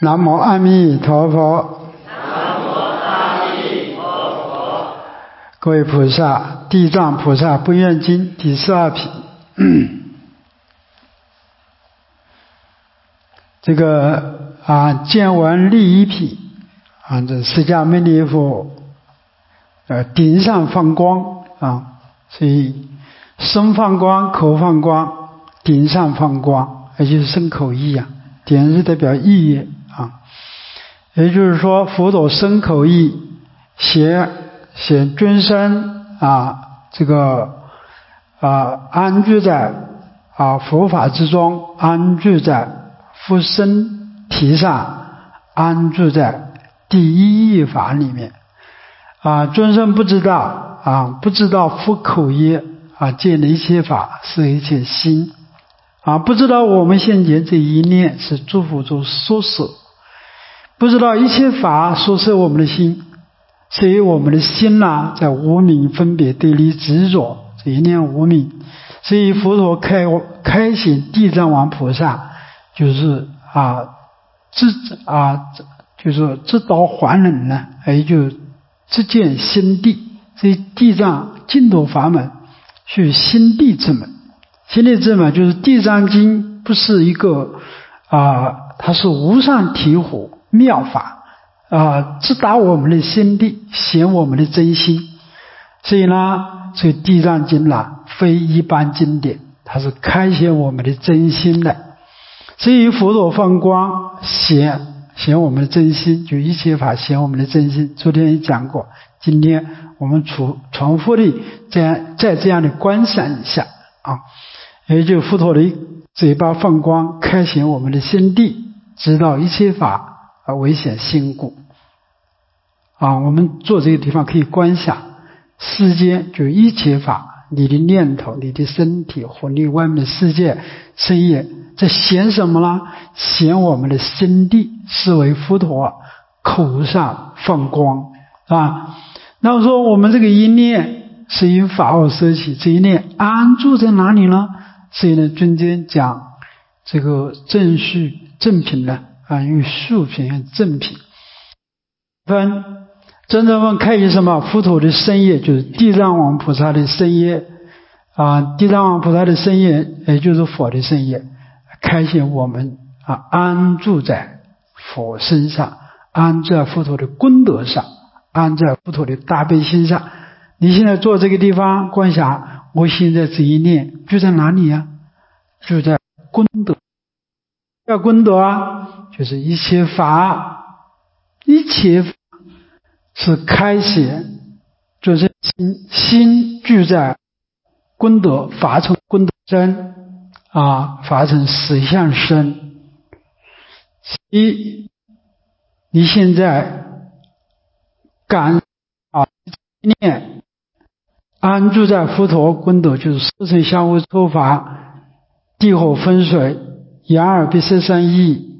南无阿弥陀佛。 南无阿弥陀佛。 各位菩萨，地藏菩萨不愿经第12品。这个见闻利益品这释迦牟尼佛顶上放光所以身放光，口放光，顶上放光，也就是身口意顶是代表意业也就是说佛陀身口意显尊身这个安居在佛法之中，安居在佛身体上，安住在第一义法里面尊身不知道不知道佛口业见的一切法是一切心不知道我们现前这一念是诸佛所摄，不知道一切法所摄我们的心，所以我们的心在无明分别对立执着这一念无明，所以佛陀开显地藏王菩萨就是就是知道还人呢，也就知见心地，所以地藏净土法门是心地之门。心地之门就是地藏经不是一个它是无上体火妙法直达我们的心地，显我们的真心。所以呢，这地藏经非一般经典，它是开显我们的真心的。所以佛陀放光显我们的真心，就一切法显我们的真心。昨天也讲过，今天我们重复的再这样的观想一下也就是佛陀的嘴巴放光，开显我们的心地，知道一切法唯显心故我们坐这个地方可以观想世间就是一切法，你的念头，你的身体和你外面的世界深夜在显什么呢？显我们的心地，是为佛陀口上放光那么说我们这个一念是因法而摄起，这一念安住在哪里呢？所以呢，中间讲这个正序正品呢与序品和正品真正分开于什么？佛陀的身业就是地藏王菩萨的身业地藏王菩萨的身业也就是佛的身业，开显我们安住在佛身上，安住在佛陀的功德上，安住在佛陀的大悲心上。你现在坐这个地方观想，我现在这一念就在哪里就在功德。要功德就是一切法是开显，就是心聚在功德，法成功德身法成实相身。你现在感念安住在佛陀功德，就是四乘相互抽法，地火风水，眼耳鼻舌身意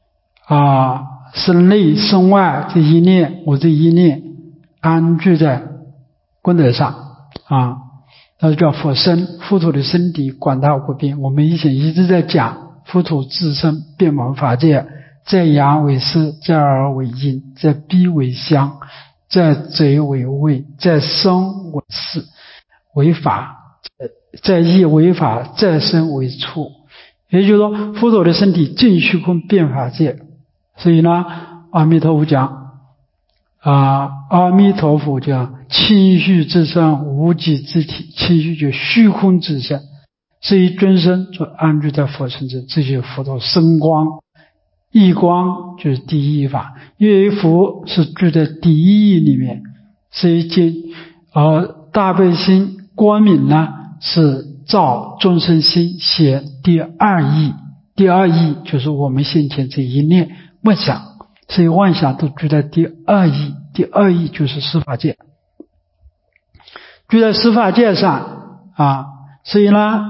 身内身外这一念，我这一念安居在功德上那就叫佛身。佛陀的身体广大无边，我们以前一直在讲佛陀自身遍满法界，在眼为色，在耳为音，在鼻为香，在嘴为味，在身为事为法，在意为法，在身为处。也就是说佛陀的身体尽虚空遍法界。所以呢，阿弥陀佛讲阿弥陀佛讲清虚之身，无极之体，清虚就虚空之身，所以尊身就安住在佛身之，这就是佛陀身光。义光就是第一义法，因为佛是住在第一义里面，所以大悲心光明呢是照众生心显第二义。第二义就是我们现前这一念妄想，所以妄想都住在第二义。第二义就是十法界，住在十法界上所以呢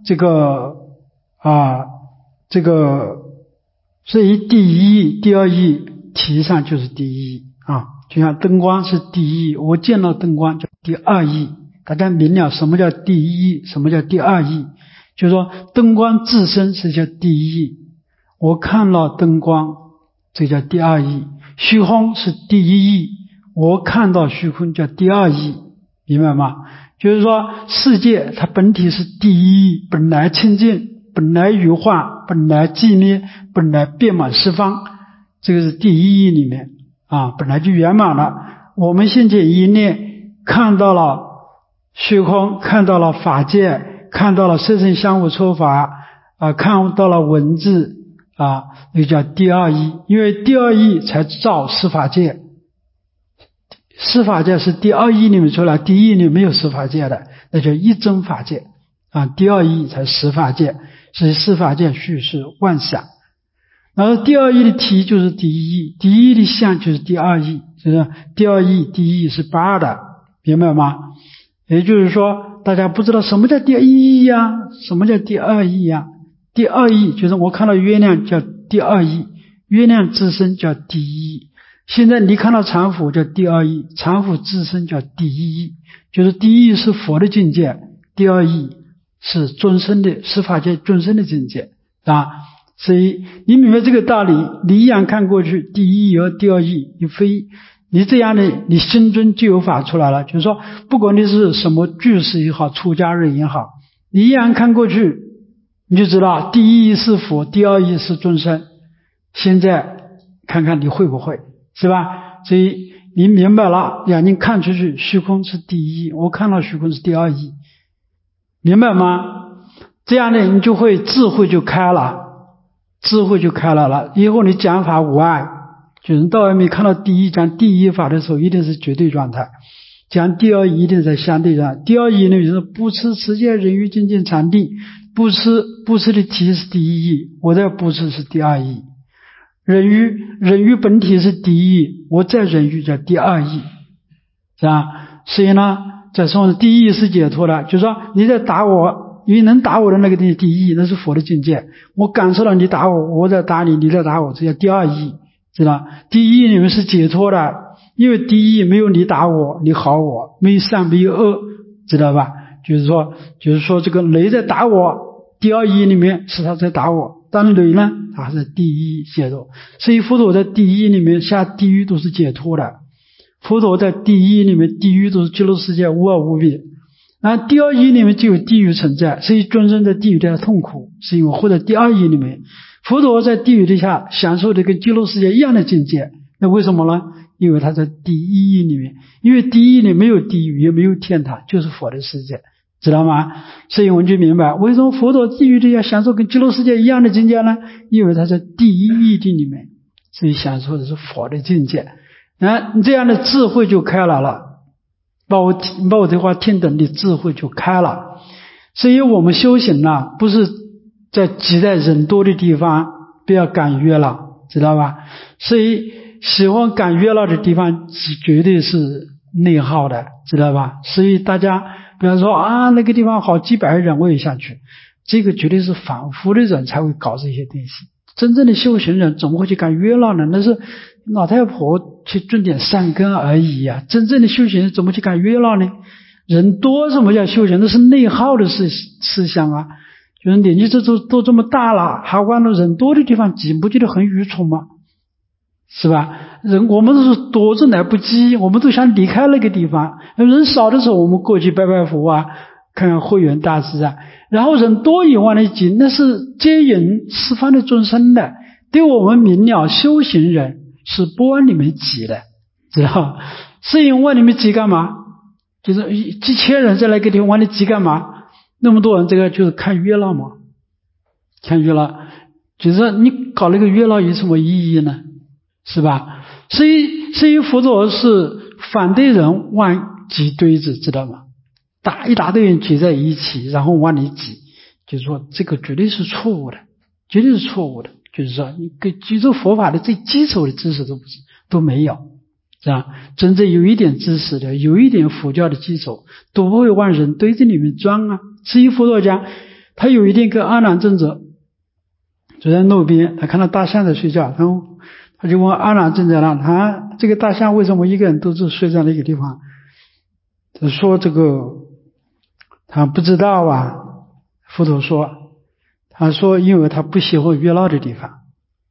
所以第一义第二义体上就是第一义就像灯光是第一义，我见到灯光叫第二义。大家明了什么叫第一义，什么叫第二义，就是说灯光自身是叫第一义，我看到灯光这叫第二义。虚空是第一义，我看到虚空叫第二义，明白吗？就是说世界它本体是第一义，本来清净，本来如幻，本来寂灭，本来遍满十方，这个是第一义里面本来就圆满了。我们现在一念看到了虚空，看到了法界，看到了色身相互抽法看到了文字那叫第二义。因为第二义才造十法界，十法界是第二义里面出来，第一义里没有十法界的，那叫一真法界第二义才十法界，所以十法界虚是妄想。然后第二义的体就是第一义，第一义的相就是第二义，就是第二义第一义是八的，明白吗？也就是说大家不知道什么叫第一义什么叫第二义第二义就是我看到月亮叫第二义，月亮自身叫第一义。现在你看到常腐叫第二义，常腐自身叫第一义，就是第一义是佛的境界，第二义是众生的十法界众生的境界所以你明白这个道理，你一眼看过去，第一义和第二义你这样的你心中就有法出来了。就是说不管你是什么居士也好，出家人也好，你一眼看过去你就知道第一义是佛，第二义是众生。现在看看你会不会，是吧？所以你明白了，眼睛看出去虚空是第一义，我看到虚空是第二义，明白吗？这样的你就会智慧就开了，以后你讲法无碍，就是到外面看到第一讲第一法的时候一定是绝对状态，讲第二义一定在相对状态。第二义呢就是不吃持戒忍辱精进禅定，不吃的体是第一义，我在不吃是第二义。忍辱本体是第一义，我在忍辱叫第二义，是吧？所以呢在说第一义是解脱的，就是说你在打我，因为能打我的那个第一义那是佛的境界，我感受到你打我，我在打你，你在打我，这叫第二义，知道？第一义你们是解脱的，因为第一义没有你打我你好我，没有善没有恶，知道吧？就是说这个雷在打我，第二义里面是他在打我，但雷呢他是第一义解脱。所以佛陀在第一义里面下地狱都是解脱的，佛陀在第一义里面地狱都是极乐世界无二无别，第二义里面就有地狱存在，所以众生在地狱的痛苦是因为活在第二义里面。佛陀在地狱底下享受的跟极乐世界一样的境界，那为什么呢？因为他在第一义里面，因为第一义里没有地狱也没有天堂，就是佛的世界，知道吗？所以我们就明白为什么佛陀地狱底下享受跟极乐世界一样的境界呢？因为他在第一义地里面，所以享受的是佛的境界。这样的智慧就开来了，把我这话听懂，你智慧就开了。所以我们修行不是在挤在人多的地方，不要赶热闹，知道吧？所以喜欢赶热闹的地方绝对是内耗的，知道吧？所以大家比方说那个地方好几百人我也想去，这个绝对是反复的人才会搞这些东西。真正的修行人怎么会去赶热闹呢？那是老太婆去种点善根而已真正的修行人怎么去赶热闹呢？人多什么叫修行？那是内耗的思想就是年纪都这么大了，还往那人多的地方挤，不觉得很愚蠢吗？是吧？我们都是躲着来不及，我们都想离开那个地方。人少的时候我们过去拜拜佛看看慧远大师然后人多以往的挤，那是接引十方的众生的。对我们明了修行人是不往里面挤的，知道？是因为往里面挤干嘛？就是几千人在那个地方往里挤干嘛？那么多人，这个就是看热闹嘛，看热闹，就是你搞那个热闹有什么意义呢？是吧？所以佛陀是反对人往挤堆子，知道吗？一大堆人挤在一起，然后往里挤，就是说这个绝对是错误的，绝对是错误的。就是说你跟居住佛法的最基础的知识都没有，是吧？真正有一点知识的，有一点佛教的基础，都不会往人堆子里面钻所以佛陀讲，他有一天跟阿难尊者走在路边，他看到大象在睡觉，然后他就问阿难尊者了，他这个大象为什么一个人都是睡在那个地方？他说这个他不知道佛陀说，他说因为他不喜欢热闹的地方，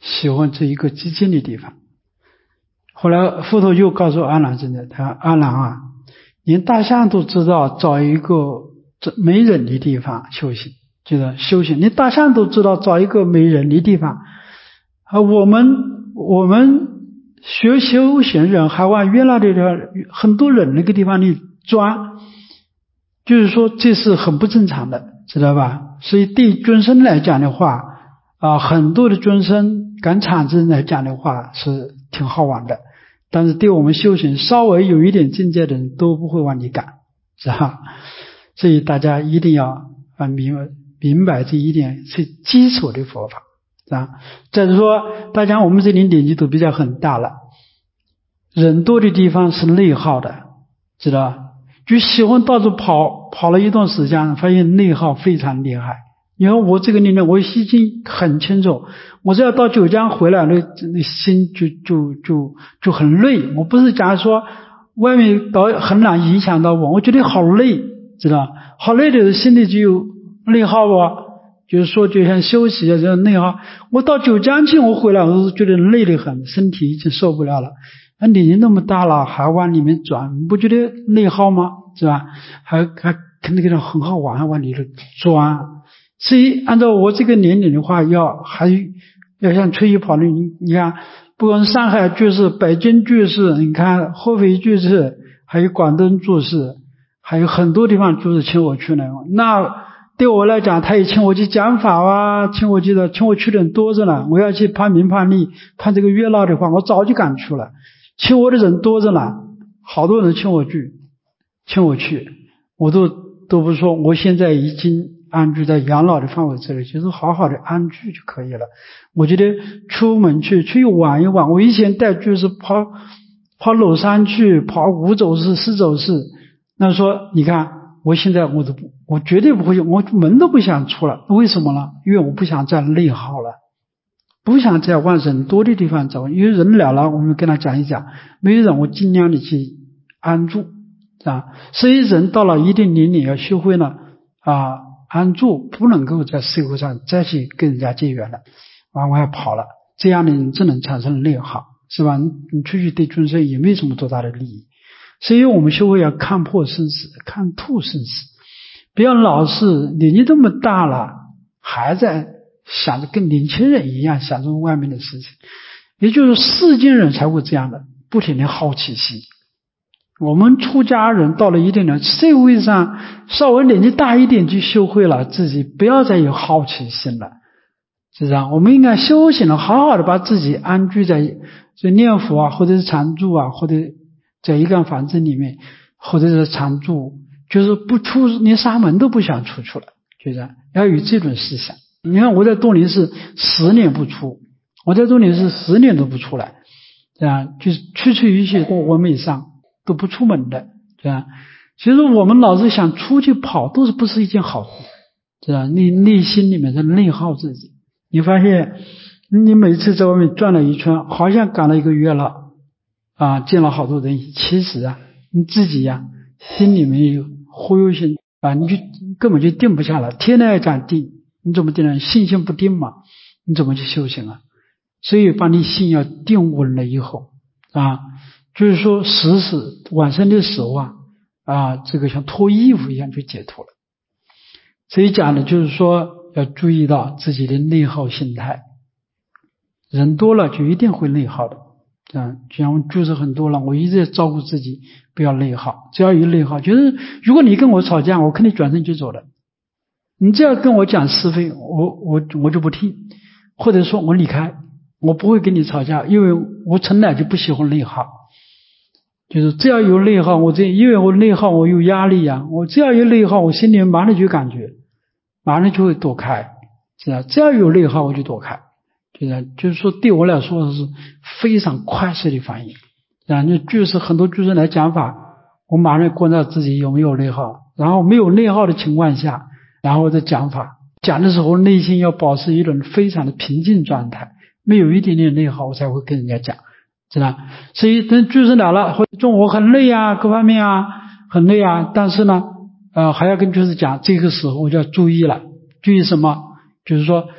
喜欢这一个寂静的地方。后来佛陀又告诉阿难真的，他说阿难啊，连大象都知道找一个没人的地方修行，就是修行，连大象都知道找一个没人的地方我们学修行人还往原来的很多人那个地方里钻，就是说这是很不正常的，知道吧？所以对众生来讲的话很多的众生赶场子来讲的话是挺好玩的，但是对我们修行稍微有一点境界的人都不会往里赶，是吧？所以大家一定要明白这一点是基础的佛法啊。再者说大家我们这里年纪都比较很大了，人多的地方是内耗的，知道吧？就喜欢到处跑了一段时间，发现内耗非常厉害。你看我这个年龄我已经很清楚，我只要到九江回来那心就很累。我不是讲说外面很难影响到我觉得好累，知道吧？好累的时候心里就有内耗就是说就像休息这样内耗。我到九江去我回来我是觉得累得很，身体已经受不了了。年纪那么大了还往里面转，你不觉得内耗吗？是吧？还那个很好玩，还往里头钻。所以按照我这个年龄的话要像出去跑的，你看不管是上海居士、北京居士，你看合肥居士，还有广东居士，还有很多地方居士请我去呢。那对我来讲他也请我去讲法请我去的人多着呢。我要去攀名攀利攀这个月老的话我早就赶去了，请我的人多着呢，好多人请我去，我都不说。我现在已经安居在养老的范围之内，就是好好的安居就可以了。我觉得出门去玩一玩，我以前带就是跑娄山去，跑五走寺、四走寺，那说你看我现在我绝对不会，我门都不想出了。为什么呢？因为我不想再内耗了，不想再往人多的地方走。因为人来了我们跟他讲一讲，没有人我尽量的去安住所以人到了一定年龄要学会了安住，不能够在社会上再去跟人家结缘了，往外跑了，这样的人只能产生内耗，是吧？你出去对众生也没什么多大的利益。所以我们学会要看破生死，看透生死，不要老是年纪这么大了还在想着跟年轻人一样想着外面的事情。也就是世间人才会这样的，不停的好奇心。我们出家人到了一定的社会上稍微年纪大一点就学会了自己不要再有好奇心了，是这样。我们应该修行了，好好的把自己安居在念佛或者是常住或者在一个房子里面，或者是常住，就是不出，连沙门都不想出去了，就这样。要有这种思想。你看我在东林寺10年不出，我在东林寺10年都不出来，这样就是区一切我们以上都不出门的，这样。其实我们老是想出去跑，都是不是一件好事，这样。你内心里面在内耗自己，你发现你每次在外面转了一圈，好像赶了一个月了见了好多人，其实你自己心里面有忽悠性你就根本就定不下来。天天要讲定，你怎么定呢？信心不定嘛，你怎么去修行所以把你心要定稳了以后就是说往生的时候这个像脱衣服一样就解脱了。所以讲的就是说要注意到自己的内耗心态，人多了就一定会内耗的就像我就是很多了，我一直在照顾自己不要内耗。只要有内耗，就是如果你跟我吵架，我肯定转身就走了。你只要跟我讲是非，我就不听，或者说我离开，我不会跟你吵架，因为我从来就不喜欢内耗。就是只要有内耗，因为我内耗我有压力我只要有内耗，我心里马上就感觉，马上就会躲开，是吧？只要有内耗我就躲开，就是说对我来说是非常快速的反应。就是很多居士来讲法，我马上观察自己有没有内耗，然后没有内耗的情况下，然后再讲法。讲的时候内心要保持一种非常的平静状态，没有一点点内耗我才会跟人家讲，是吧？所以等居士来了，或者中午很累各方面很累但是呢还要跟居士讲，这个时候我就要注意了。注意什么？就是说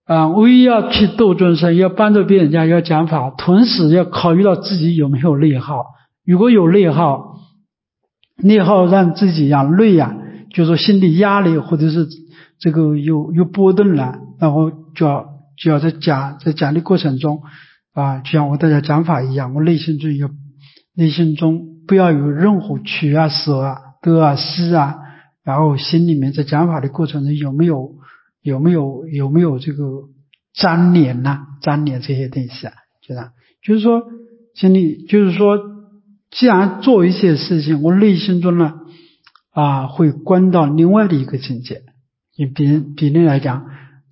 我也要去度众生，要帮助别人家，要讲法，同时要考虑到自己有没有内耗。如果有内耗让自己累就是说心理压力或者是这个有波动了，然后就要在讲的过程中就像我大家讲法一样，我内心中不要有任何取舍得失然后心里面在讲法的过程中有没有这个粘连这些东西就是说心里就是说，既然做一些事情，我内心中呢会观到另外的一个境界。以比例来讲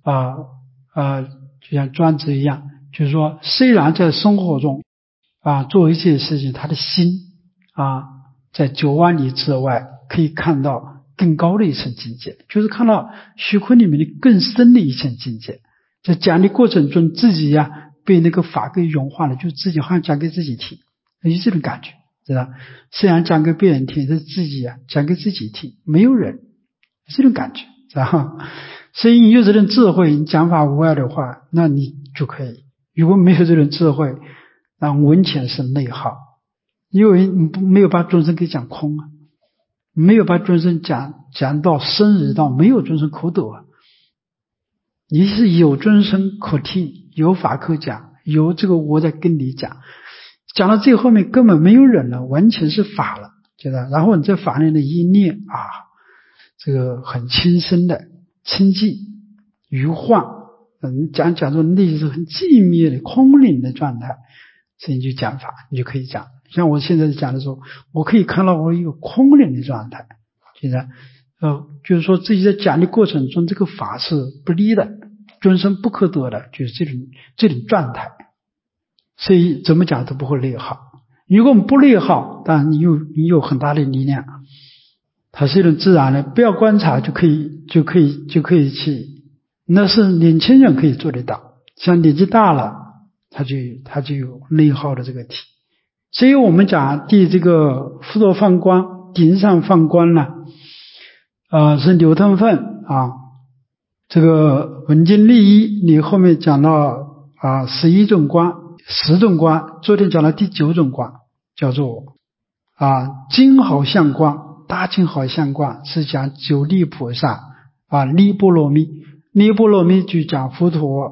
就像庄子一样，就是说虽然在生活中做一些事情，他的心在9万里之外可以看到更高的一层境界，就是看到虚空里面的更深的一层境界。在讲的过程中，自己被那个法给融化了，就自己好像讲给自己听，有这种感觉，知道？虽然讲给别人听，是自己讲给自己听，没有人，这种感觉，知道？所以你有这种智慧，你讲法无碍的话，那你就可以。如果没有这种智慧，那完全是内耗，因为你没有把众生给讲空没有把众生讲到深入到没有众生可得你是有众生可听，有法可讲，有这个我在跟你讲到最后面根本没有人了，完全是法了，觉得？然后你在法里的一念这个很轻声的清寂余幻，你讲说内心是很寂灭的空灵的状态，所以你就讲法，你就可以讲。像我现在讲的时候，我可以看到我一个空灵的状态，觉得就是说自己在讲的过程中，这个法是不离的，众生不可得的，就是这种状态。所以怎么讲都不会内耗。如果我们不内耗，当然你有很大的力量，它是一种自然的，不要观察就可以去，那是年轻人可以做得到，像年纪大了他就有内耗的这个体。所以我们讲这个佛陀放光，顶上放光呢是流通分这个文经利益你后面讲到11种光10种光，昨天讲到第9种光，叫做金毫相光，大金毫相光是讲九力菩萨尼波罗蜜就讲佛陀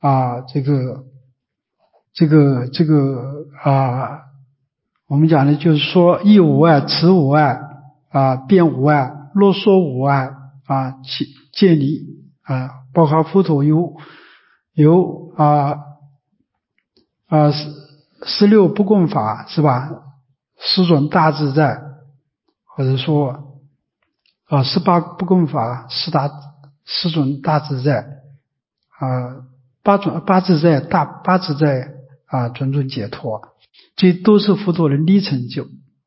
我们讲的就是说意无碍，词无碍辩无碍，啰嗦无碍戒离包括佛陀有16不共法，是吧？10种大自在，或者说18不共法10种大自在八自在种种解脱，这都是佛陀的立成就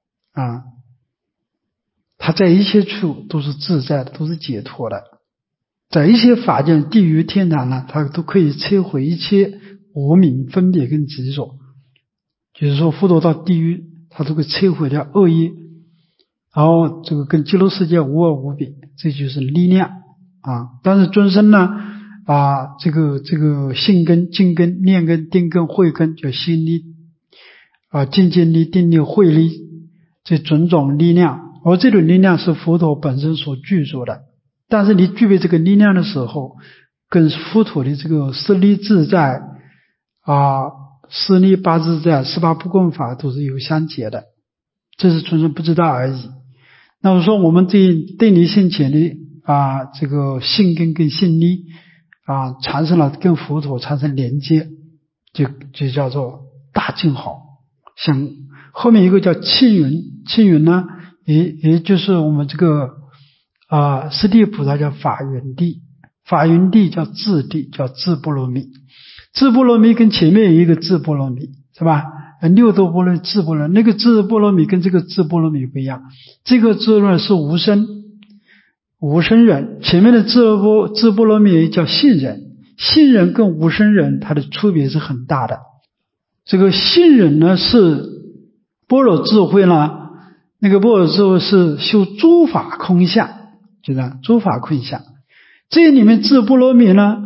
他在一切处都是自在的，都是解脱的。在一些法界地狱天堂呢，他都可以摧毁一切无明分别跟执着，就是说佛陀到地狱他都会摧毁掉恶业，然后这个跟极乐世界无二无别，这就是力量但是众生呢这个性根、净根、念根、定根、慧根，叫心力境界力、定力、慧力，这种种力量，而这种力量是佛陀本身所具足的。但是你具备这个力量的时候，跟佛陀的这个十力自在十力八自在、18不共法都是有相结的，这是纯粹不知道而已。那么说我们对离性潜力这个性根跟性力产生了跟佛陀产生连接，就叫做大净好。像后面一个叫庆云呢，也就是我们这个释地菩萨叫法云地，法云地叫智地，叫智波罗蜜。智波罗蜜跟前面有一个智波罗蜜，是吧？6度波罗蜜、智波罗蜜，那个智波罗蜜跟这个智波罗蜜不一样，这个智波罗蜜是无生人，前面的智波罗蜜叫信人，信人跟无生人它的区别是很大的。这个信人呢是般若智慧呢，那个般若智慧是修诸法空相，就这样诸法空相。这里面智波罗蜜呢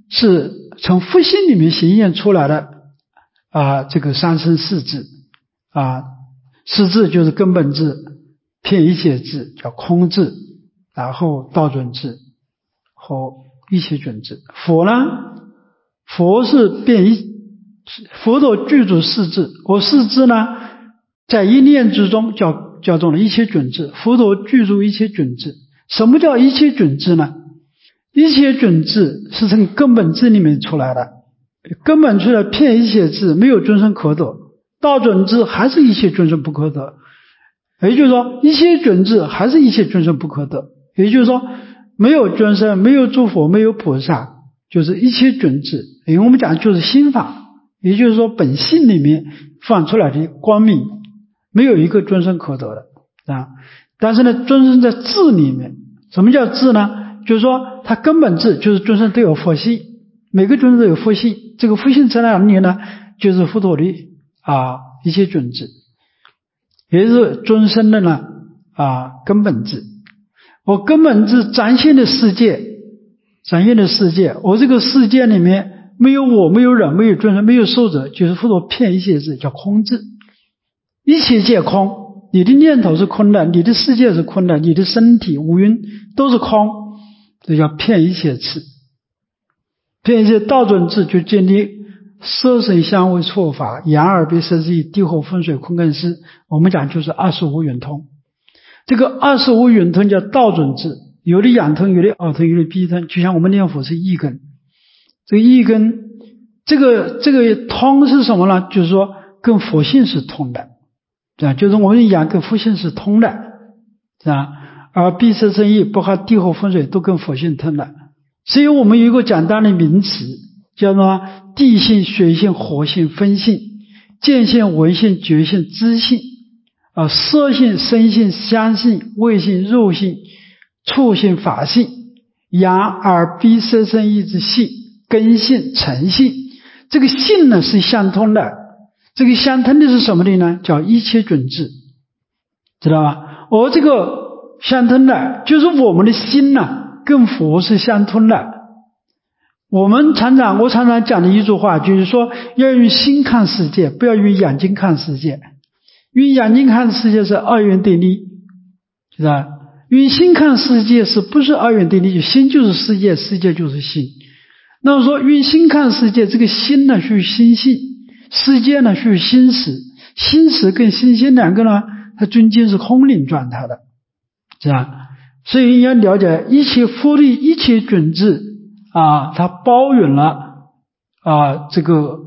是从复性里面显现出来的这个三生四智四智就是根本智、遍一切智叫空智，然后道准智和一切准智。佛呢，佛是佛陀具足四智，而四智呢在一念之中叫做一切准智，佛陀具足一切准智。什么叫一切准智呢？一切准智是从根本智里面出来的，根本出来遍一切智，没有众生可得，道准智还是一切众生不可得，也就是说一切准智还是一切众生不可得，也就是说没有众生，没有诸佛，没有菩萨，就是一切准智。因为我们讲就是心法，也就是说本性里面放出来的光明，没有一个众生可得的但是呢，众生在智里面，什么叫智呢？就是说它根本智就是众生都有佛性，每个众生都有佛性，这个佛性在哪里呢？就是佛陀的一切准智，也就是众生的呢根本智。我根本智展现的世界，我这个世界里面没有我，没有人，没有众生，没有寿者，就是佛陀遍一切智叫空智，一切皆空。你的念头是空的，你的世界是空的，你的身体五蕴都是空，这叫遍一切智。遍一切道准智就建立色声香味触法、眼耳鼻舌身意、地火风水空根识，我们讲就是25圆通。这个25圆通叫道准智，有的眼通，有的耳通，有的鼻通，就像我们念佛是一根。这个一根，这个通是什么呢？就是说跟佛性是通的，就是我们的眼跟佛性是通的，而鼻舌身意包括地火风水都跟佛性通的。所以我们有一个简单的名词叫做地性、水性、火性、风性、见性、闻性、觉性、知性色性、声性、香性、味性、肉性、触性、法性、眼耳鼻舌身意之性、根性、尘性。这个性呢是相通的，这个相通的是什么的呢？叫一切准智，知道吧？而这个相通的就是我们的心呢跟佛是相通的。我常常讲的一句话就是说，要用心看世界，不要用眼睛看世界。用眼睛看世界是二元对立，是吧？用心看世界是不是二元对立？心就是世界，世界就是心。那么说用心看世界，这个心呢属于心性，世界呢属于心识，心识跟心性两个呢，它中间是空灵状态的，是吧？所以要了解一切佛的一切准智它包容了这个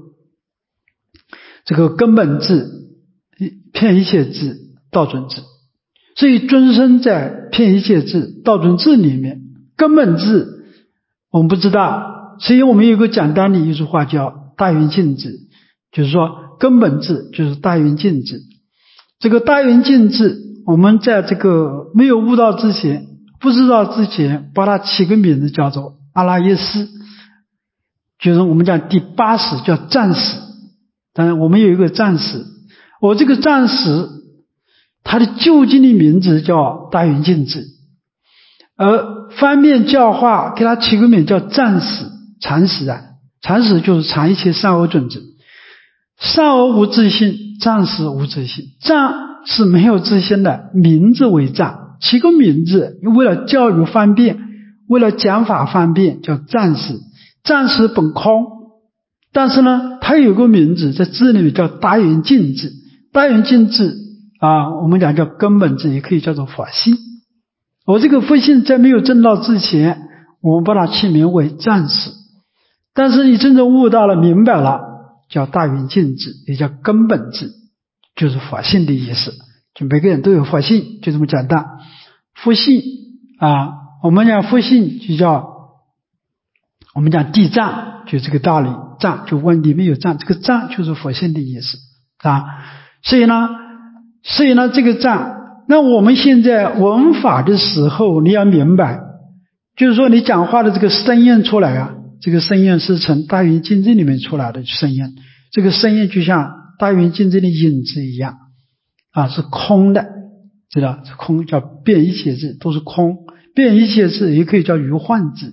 根本智、遍一切智、道准智。所以尊生在遍一切智、道准智里面，根本智我们不知道，所以我们有一个简单的一句话叫大圆净智，就是说根本智就是大圆净智。这个大圆净智我们在这个没有悟道之前，不知道之前，把它起个名字叫做阿拉耶识，就是我们讲第8识叫暂识。当然我们有一个暂识，我这个暂识它的究竟的名字叫大圆净智，而方便教化给它起个名叫暂识、常识常识就是常一切善恶准智。善恶无自性，暂识无自性。暂是没有自性的，名字为暂，起个名字为了教育方便，为了讲法方便叫暂识。暂识本空，但是呢它有个名字在字里面叫大圆净智。大圆净智我们讲叫根本智，也可以叫做法性。我这个佛性在没有证道之前，我们把它起名为暂识，但是你真正悟到了明白了，叫大圆净智，也叫根本智，就是法性的意思。就每个人都有法性，就这么简单。佛性我们讲佛性就叫我们讲地藏，就这个道理。藏就问里面有藏，这个藏就是佛性的意思所以呢这个藏，那我们现在闻法的时候你要明白，就是说你讲话的这个声音出来这个声音是从大圆净智里面出来的声音，这个声音就像大圆净智的影子一样是空的，知道？是空，叫遍一切智，都是空。遍一切智也可以叫余幻智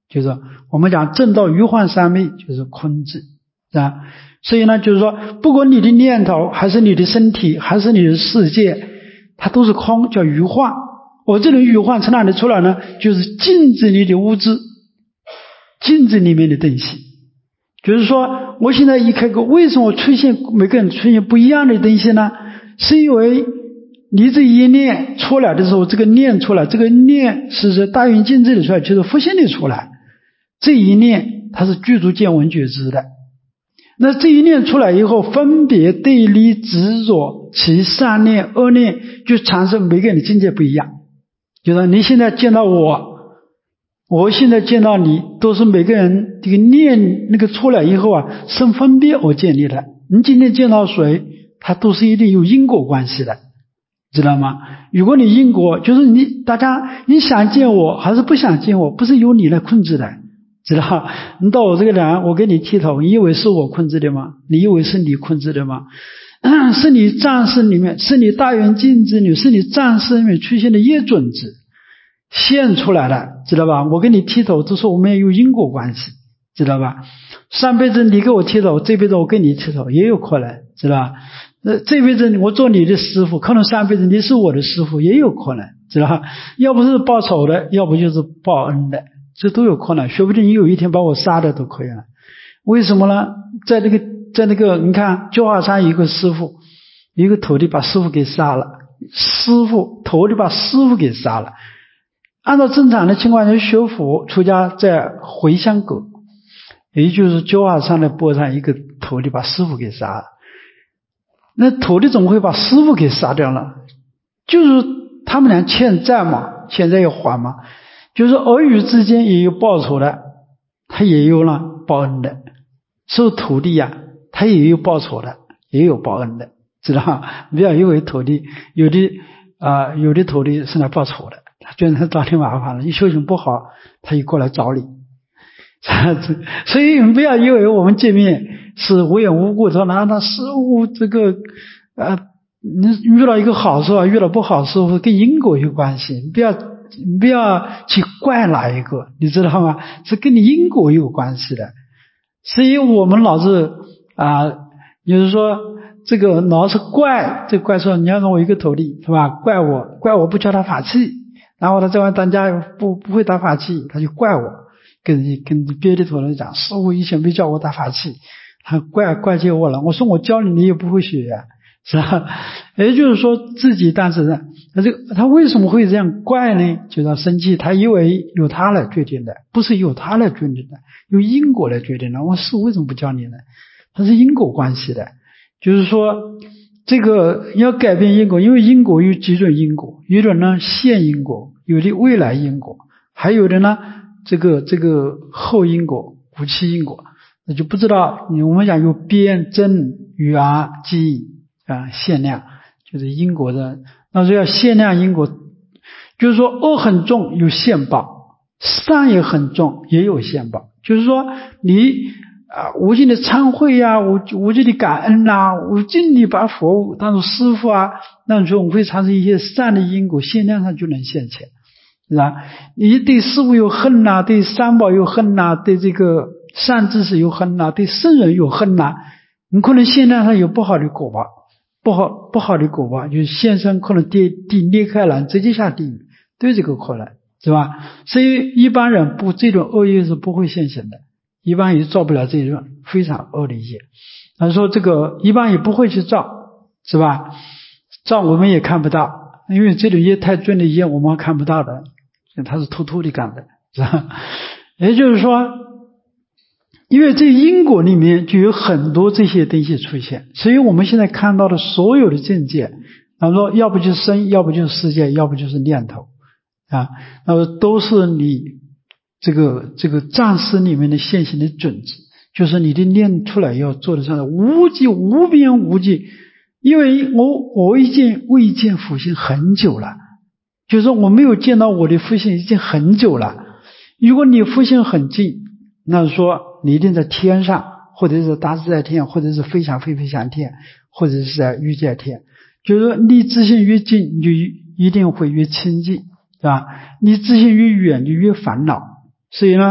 就是我们讲正道虚幻三昧就是空智啊。所以呢，就是说不管你的念头还是你的身体还是你的世界，它都是空，叫虚幻。我这种虚幻从哪里出来呢？就是镜子里的物质，镜子里面的东西。就是说我现在一开口，为什么每个人出现不一样的东西呢？是因为你这一念出来的时候，这个念出来，这个念是在大圆镜子里出来，就是复性里出来，这一念它是具足见闻觉知的。那这一念出来以后，分别对立执着其善念恶念，就产生每个人的境界不一样。就是你现在见到我现在见到你，都是每个人这个念那个出来以后啊，生分别而建立的。你今天见到谁，它都是一定有因果关系的，知道吗？如果你因果就是你想见我还是不想见我，不是由你来控制的，知道？你到我这个人，我给你剃头，你以为是我控制的吗？你以为是你控制的吗？是你暂时里面，是你大圆镜子里，是你暂时里面出现的业种子现出来的，知道吧？我给你剃头，这是我们有因果关系，知道吧？上辈子你给我剃头，这辈子我给你剃头也有可能，知道吧？这辈子我做你的师傅，可能上辈子你是我的师傅也有可能，知道吧？要不是报仇的，要不就是报恩的，这都有可能，说不定你有一天把我杀的都可以了。为什么呢？在那个你看焦华山有一个师傅，一个徒弟把师傅给杀了，徒弟把师傅给杀了。按照正常的情况下，学佛出家在回向阁，也就是焦华山的坡上，一个徒弟把师傅给杀了。那徒弟怎么会把师傅给杀掉了？就是他们俩欠债嘛，欠债要还嘛，就是儿女之间也有报仇的，他也有了报恩的。受徒弟呀，他也有报仇的，也有报恩的，知道吗？不要以为徒弟有的徒弟是来报仇的，他觉得他找你麻烦了，你修行不好，他就过来找你。所以不要以为我们见面是无缘无故的，那师父这个你遇到一个好师傅，遇到不好师傅，跟因果有关系，不要去怪哪一个，你知道吗？是跟你因果有关系的。所以我们老是就是说这个老是怪，这个怪说你要让我一个徒弟是吧？怪我不教他法器，然后他在外当家不会打法器，他就怪我，跟别的徒弟讲，师父以前没教我打法器，他怪罪我了。我说我教你，你也不会学呀，是吧？也就是说自己当时他为什么会这样怪呢？就是他生气，他以为由他来决定的，不是由他来决定的，由因果来决定的。我师父为什么不教你呢？它是因果关系的，就是说这个要改变因果，因为因果有几种因果，有的呢现因果，有的未来因果，还有的呢这个后因果、无期因果。那就不知道我们讲有边、真、缘、机限量，就是因果的。那说要限量因果，就是说恶很重有现报，善也很重也有现报。就是说你无尽的忏悔啊，无尽的感恩啊，无尽的把佛当作师父啊，那时候我们会产生一些善的因果，限量上就能现前，是吧？你对师父有恨啊，对三宝有恨啊，对这个善知识有恨啊，对圣人有恨啊，你可能限量上有不好的果报，不好的果报，就是现生可能地裂开了直接下地狱，对这个可能，是吧？所以一般人这种恶业是不会现行的，一般也造不了这种非常恶的业。他说这个一般也不会去造，是吧？造我们也看不到，因为这种业太重的业我们看不到的，它是偷偷的干的，是吧？也就是说，因为这因果里面就有很多这些东西出现，所以我们现在看到的所有的境界，他说要不就是身，要不就是世界，要不就是念头那么都是你这个暂时里面的现行的种子，就是你的念出来要做得上的无际无边无际。因为我未见佛性很久了，就是我没有见到我的佛性已经很久了。如果你佛性很近，那说你一定在天上，或者是大自在天，或者是飞翔天，或者是在欲界天。就是说你自性越近，你就一定会越亲近，是吧？你自性越远，就越烦恼。所以呢，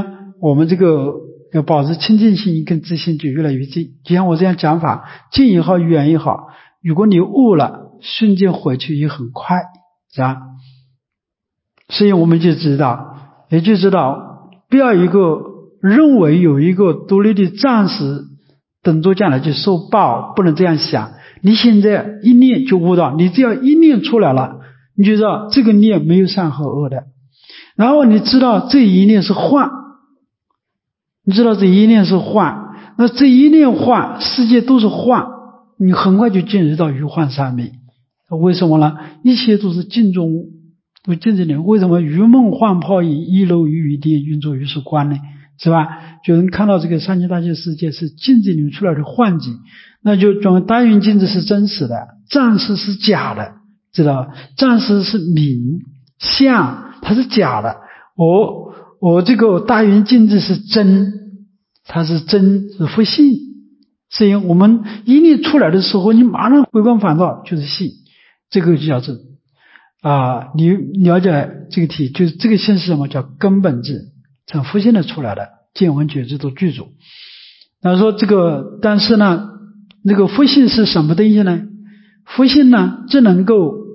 我们这个要保持清净心跟自信就越来越近。就像我这样讲法，近也好远也好，如果你悟了，瞬间回去也很快，是吧？所以我们就知道，不要认为有一个独立的暂时等着将来就受报，不能这样想。你现在一念就悟到，你只要一念出来了，你就知道这个念没有善和恶的，然后你知道这一念是幻，那这一念幻，世界都是幻，你很快就进入到于幻三昧。为什么呢？一切都是镜中物，都镜子里。为什么于梦幻泡影，一楼于雨滴，运作于是观呢？是吧？就能看到这个三界大千世界是镜子里出来的幻境，那就讲大圆镜子是真实的，暂时是假的，知道吧？暂时是名相，它是假的。我这个大圆镜子是真，它是真，是不信。所以我们一念出来的时候，你马上回光返照，就是信。这个就叫做你了解这个题，就是这个心是什么？叫根本智，从佛性的出来的，见闻觉知都具足。那说这个，但是呢，那个佛性是什么东西呢？佛性呢，只能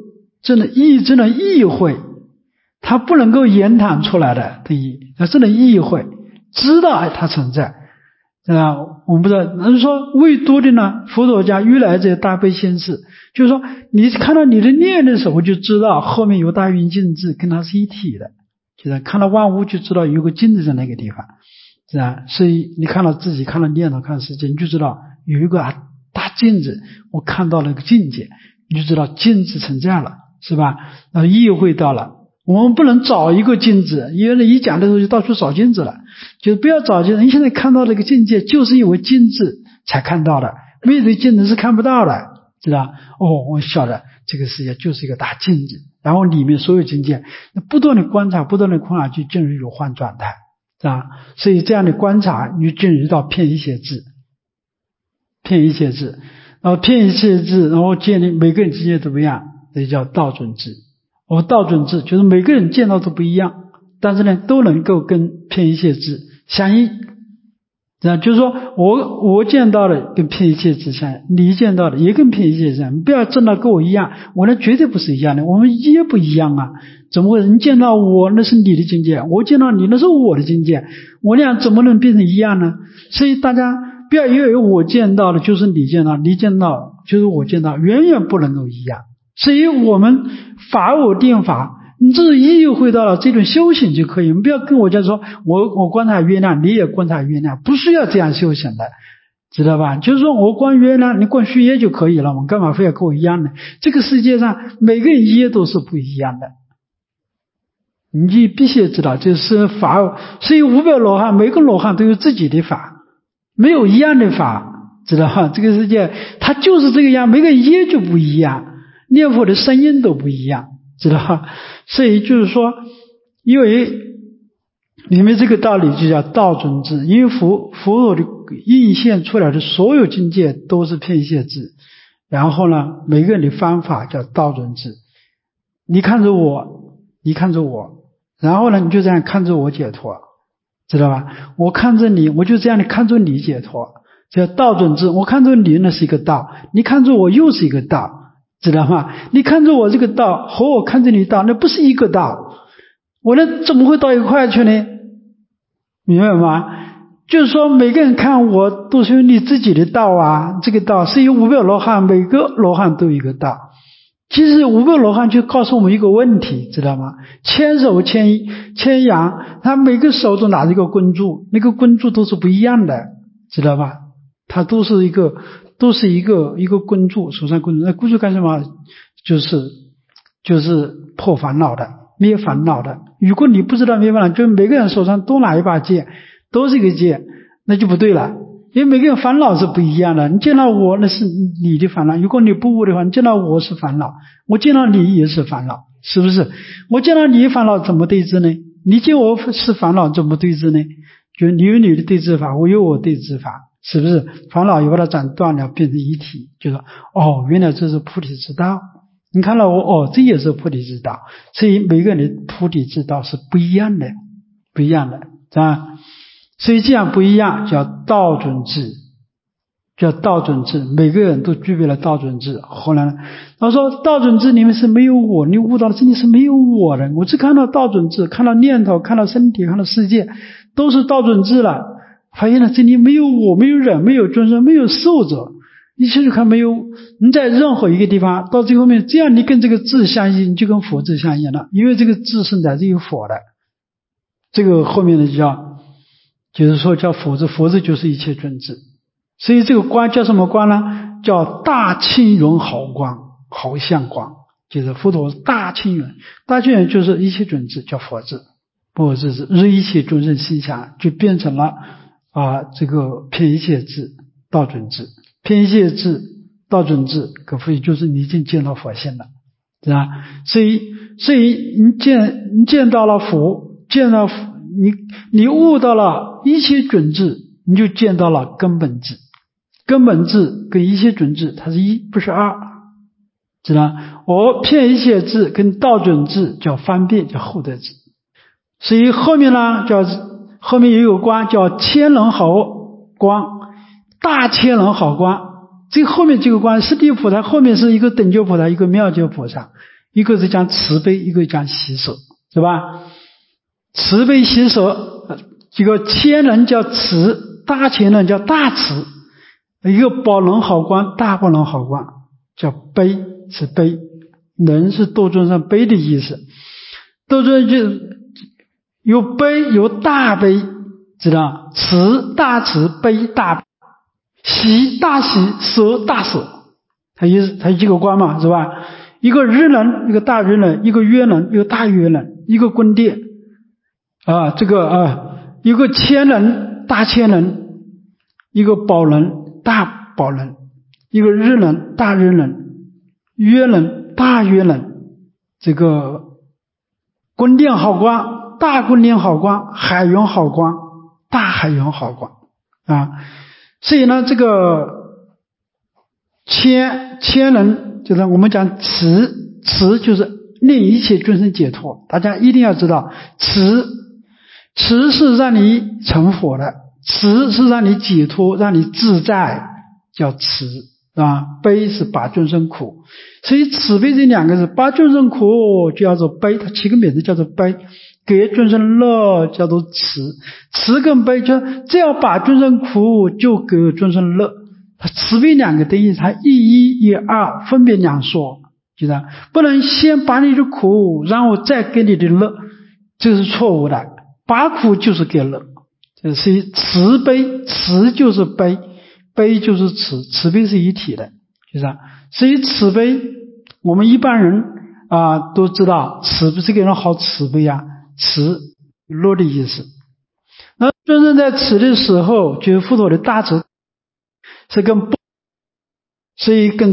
意会，它不能够言谈出来的东西，它只能意会，知道它存在。我们不知道，那就是说唯独的呢，佛陀家如来者大悲心事，就是说你看到你的念的时候，就知道后面有大圆镜子跟它是一体的，就是看到万物就知道有个镜子在那个地方，是吧？所以你看到自己，看到念头，看到世界，你就知道有一个大镜子，我看到了一个境界，你就知道镜子存在了，是吧？然后意会到了。我们不能找一个镜子，因为一讲的时候就到处找镜子了，就是不要找镜子。你现在看到这个境界，就是因为镜子才看到的，没有这镜子是看不到的，知道？我晓得这个世界就是一个大镜子，然后里面所有境界，不断的观察，不断的观察，就进入有幻状态，是吧？所以这样的观察，你进入到骗一切智，然后骗一切智，然后建立每个人之间都不一样，这叫道准智。道准智就是每个人见到都不一样，但是呢都能够跟骗一切智相应，就是说我见到的跟骗一切智相应，你见到的也跟骗一切智相应。不要真的跟我一样，我呢绝对不是一样的，我们也不一样啊！怎么会？你见到我那是你的境界，我见到你那是我的境界，我俩怎么能变成一样呢？所以大家不要以为我见到的就是你见到，你见到就是我见到，远远不能够一样。所以我们法我定法，你只意会到了这种修行就可以，你不要跟我讲说我观察月亮，你也观察月亮，不需要这样修行的，知道吧？就是说我观月亮，你观虚业就可以了，我干嘛非要跟我一样呢？这个世界上每个人业都是不一样的，你必须知道这是法。所以500罗汉，每个罗汉都有自己的法，没有一样的法，知道吧？这个世界它就是这个样，每个人业就不一样，念佛的声音都不一样，知道吧？所以就是说，因为里面这个道理就叫道准智，因为佛陀的映现出来的所有境界都是骗一切智，然后呢，每个人的方法叫道准智。你看着我，然后呢，你就这样看着我解脱，知道吧？我看着你，我就这样的看着你解脱，叫道准智。我看着你那是一个道，你看着我又是一个道，知道吗？你看着我这个道和我看着你道，那不是一个道，我那怎么会到一块去呢？明白吗？就是说每个人看我都是有你自己的道啊，这个道是有500罗汉，每个罗汉都有一个道。其实500罗汉就告诉我们一个问题，知道吗？千手千羊，他每个手都拿着一个棍柱，那个棍柱都是不一样的，知道吧？它都是一个棍柱，手上棍柱。那棍柱干什么？就是破烦恼的，灭烦恼的。如果你不知道灭烦恼，就每个人手上都拿一把剑，都是一个剑，那就不对了。因为每个人烦恼是不一样的，你见到我那是你的烦恼，如果你不悟的话，你见到我是烦恼，我见到你也是烦恼，是不是？我见到你烦恼怎么对治呢？你见我是烦恼怎么对治呢？就你有你的对治法，我有我对治法，是不是？烦恼又把它斩断了，变成一体，就说原来这是菩提之道。你看到我这也是菩提之道。所以每个人的菩提之道是不一样的，是吧？ 所以这样不一样，叫道准智，叫道准智，每个人都具备了道准智。后来呢，他说道准智里面是没有我，你悟到了这里是没有我的，我只看到道准智，看到念头，看到身体，看到世界，都是道准智了。发现了这里没有我，没有人，没有众生，没有受者，一切就看没有。你在任何一个地方到最后面，这样你跟这个智相应，你就跟佛智相应了，因为这个智是来自于佛的。这个后面的就是说叫佛智，佛智就是一切尊智。所以这个光叫什么光呢？叫大清圆好光，好相光，就是佛陀大清圆，大清圆就是一切尊智，叫佛智。佛智是日一切众生心想，就变成了这个偏一切智道准智，偏一切智道准智，可否就是你已经见到佛性了，是吧？所以你见到了佛，见到你悟到了一切准智，你就见到了根本智。根本智跟一切准智它是一，不是二，知道？我偏一切智跟道准智叫方便，叫后得智。所以后面呢，后面也有光叫千人好光，大千人好光。这后面这个光，释地菩萨后面是一个等觉菩萨，一个妙觉菩萨，一个是讲慈悲，一个讲喜舍，是吧？慈悲喜舍，这个千人叫慈，大千人叫大慈。一个宝能好光，大宝能好光，叫悲，是悲，能是度众生悲的意思。度众生就有悲有大悲，知道？慈大慈，悲大悲，喜大喜，舍大舍，它有几个光嘛，是吧？一个日能，一个大日能，一个约能，一个大约能，一个宫殿一个千人大千人，一个宝能大宝能，一个日能大日能，约能大约能，这个宫殿好光，大宫殿好光，海洋好光，大海洋好光所以呢，这个千人就是我们讲慈就是令一切众生解脱。大家一定要知道，慈是让你成佛的，慈是让你解脱，让你自在，叫慈悲是拔众生苦。所以慈悲这两个字，拔众生苦就叫做悲，它起个名字叫做悲，给众生乐叫做慈。慈跟悲就只要拔众生苦就给众生乐，它慈悲两个的意思，它一二分别两说，知道？不能先拔你的苦，然后再给你的乐，这是错误的。拔苦就是给乐，所以慈悲，慈就是悲，悲就是慈，慈悲是一体的，就是所以慈悲，我们一般人都知道，慈不是给人好慈悲慈乐的意思。那真正在慈的时候，就是佛陀的大慈是所以跟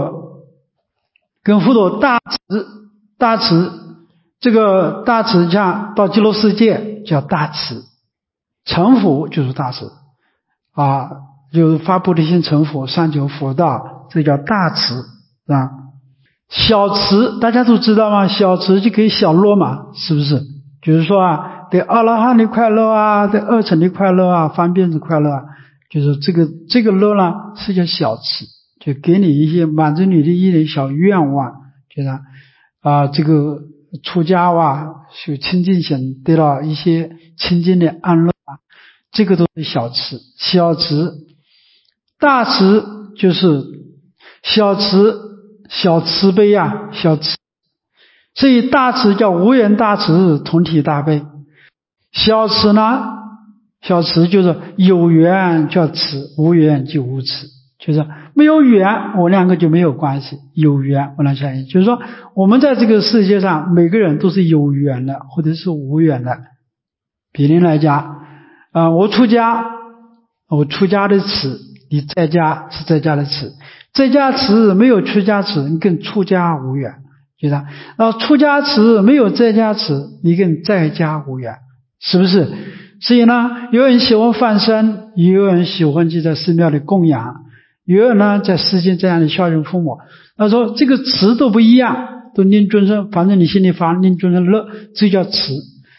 佛陀大慈这个大慈像到极乐世界叫大慈，成佛就是大慈就是发菩提心成佛，上求佛道，这叫大慈小慈大家都知道吗？小慈就可以小乐嘛，是不是？就是说对阿罗汉的快乐对二乘的快乐方便的快乐就是这个乐呢是叫小慈，就给你一些满足你的一点小愿望，就是这个出家修清净心，得到一些清净的安乐这个都是小慈。小慈大慈就是小慈悲小慈。所以大慈叫无缘大慈，同体大悲。小慈就是有缘叫慈，无缘就无慈，就是没有缘我两个就没有关系，有缘我俩相应。就是说我们在这个世界上每个人都是有缘的或者是无缘的。比如来讲我出家的慈，你在家是在家的慈，在家慈没有出家慈，你跟出家无缘，就是出家慈没有在家慈，你跟在家无缘，是不是？所以呢，有人喜欢放生，也有人喜欢就在寺庙里供养，有人呢在世间这样的孝顺父母。他说这个慈都不一样，都令众生，反正你心里发令众生乐，这叫慈。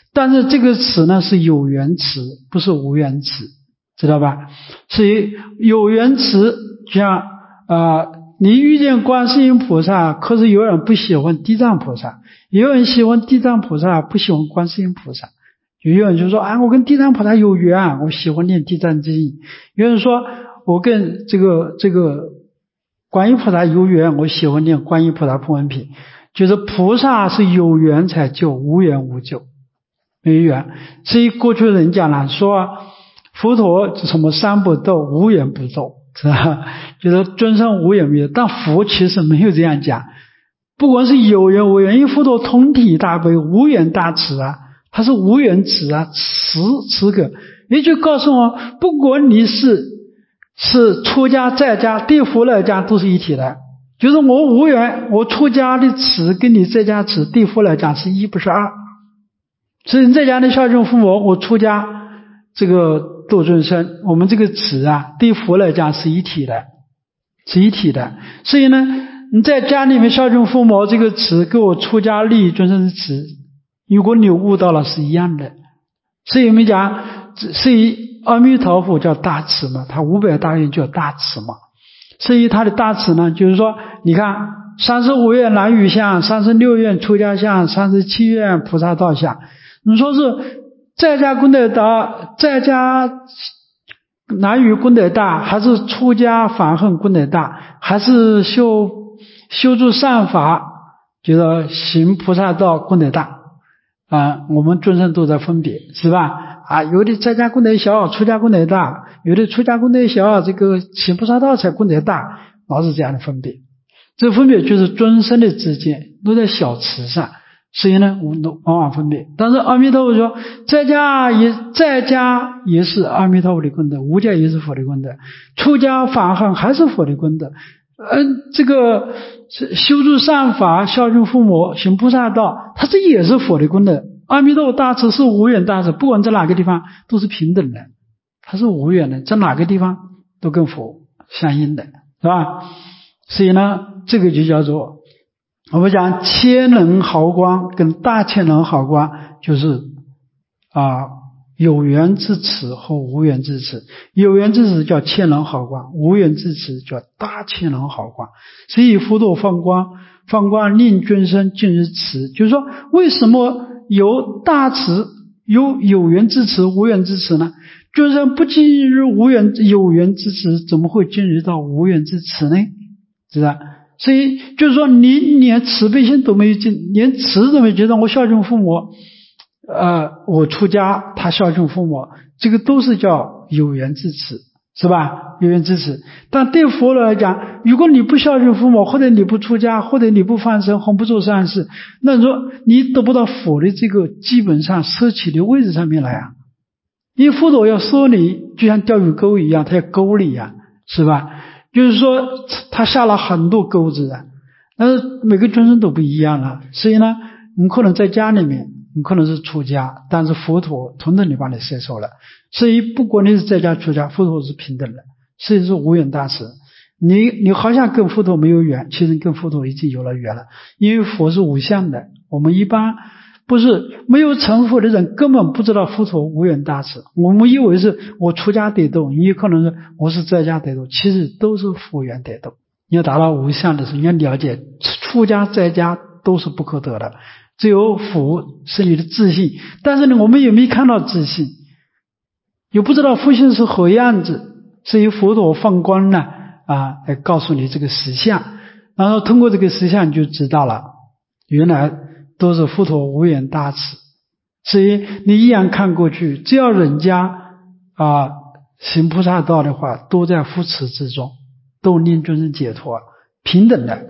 但是这个慈呢是有缘慈，不是无缘慈，知道吧？所以有缘慈，就像你遇见观世音菩萨，可是有人不喜欢地藏菩萨，有人喜欢地藏菩萨，不喜欢观世音菩萨。有人就说我跟地藏菩萨有缘，我喜欢念地藏经。有人说我跟这个观音菩萨有缘，我喜欢念观音菩萨普门品。就是菩萨是有缘才救，无缘无救，没缘。所以过去人讲了，说佛陀什么三不斗，无缘不斗，是吧？就是尊称无缘无救。但佛其实没有这样讲，不管是有缘无缘，因为佛陀同体大悲，无缘大慈啊，他是无缘慈啊，慈格。也就告诉我，不管你是出家在家，对佛来讲都是一体的。就是我无缘，我出家的慈跟你在家慈对佛来讲是一，不是二。所以你在家的孝敬父母，我出家这个度众生，我们这个慈对佛来讲是一体的，是一体的。所以呢，你在家里面孝敬父母，这个慈跟我出家利益众生的慈，如果你悟到了是一样的。所以我们讲，所以阿弥陀佛叫大慈嘛，他500大愿叫大慈嘛。所以他的大慈呢，就是说你看35愿南语相，36愿出家相，37愿菩萨道相。你说是在家功德大，在家南语功德大，还是出家反恨功德大，还是修诸善法，就是行菩萨道功德大我们众生都在分别，是吧？有的在家功德小，出家功德大；有的出家功德小，这个行菩萨道才功德大，老是这样的分别。这分别就是众生的之间都在小慈上，所以呢，我们都往往分别。但是阿弥陀佛说，在家也是阿弥陀佛的功德，无家也是佛的功德，出家反恨还是佛的功德。这个修诸善法，孝敬父母，行菩萨道，它这也是佛的功德。阿弥陀佛大慈是无缘大慈，不管在哪个地方都是平等的，它是无缘的，在哪个地方都跟佛相应的，是吧？所以呢，这个就叫做我们讲千能毫光跟大千能毫光，就是有缘之慈和无缘之慈。有缘之慈叫千能毫光，无缘之慈叫大千能毫光。所以佛陀放光令众生尽于慈，就是说为什么有大慈，有缘之慈，无缘之慈呢？众生不进入有缘之慈，怎么会进入到无缘之慈呢？是吧？所以就是说你连慈悲心都没有尽，连慈都没有觉得我孝敬父母，我出家他孝敬父母，这个都是叫有缘之慈，是吧？有缘之慈。但对佛来讲，如果你不孝敬父母，或者你不出家，或者你不放生，或不做善事，那你说你得不到佛的这个基本上摄取的位置上面来啊。因为佛陀要收你，就像钓鱼钩一样，他要钩你啊，是吧？就是说他下了很多钩子啊，但是每个众生都不一样了。所以呢，你可能在家里面，你可能是出家，但是佛陀同等地把你摄受了。所以不管你是在家出家，佛陀是平等的，所以是无缘大慈。你好像跟佛陀没有缘，其实跟佛陀已经有了缘了，因为佛是无相的。我们一般不是没有成佛的人，根本不知道佛陀无缘大慈。我们以为是我出家得度，你可能是我是在家得度，其实都是佛缘得度。你要达到无相的时候，你要了解出家在家都是不可得的，只有佛是你的自信。但是呢，我们也没看到自信，也不知道佛性是何样子，所以佛陀放光呢来告诉你这个实相，然后通过这个实相你就知道了，原来都是佛陀无缘大慈。所以你一眼看过去，只要人家行菩萨道的话，都在扶持之中，都令众生解脱，平等的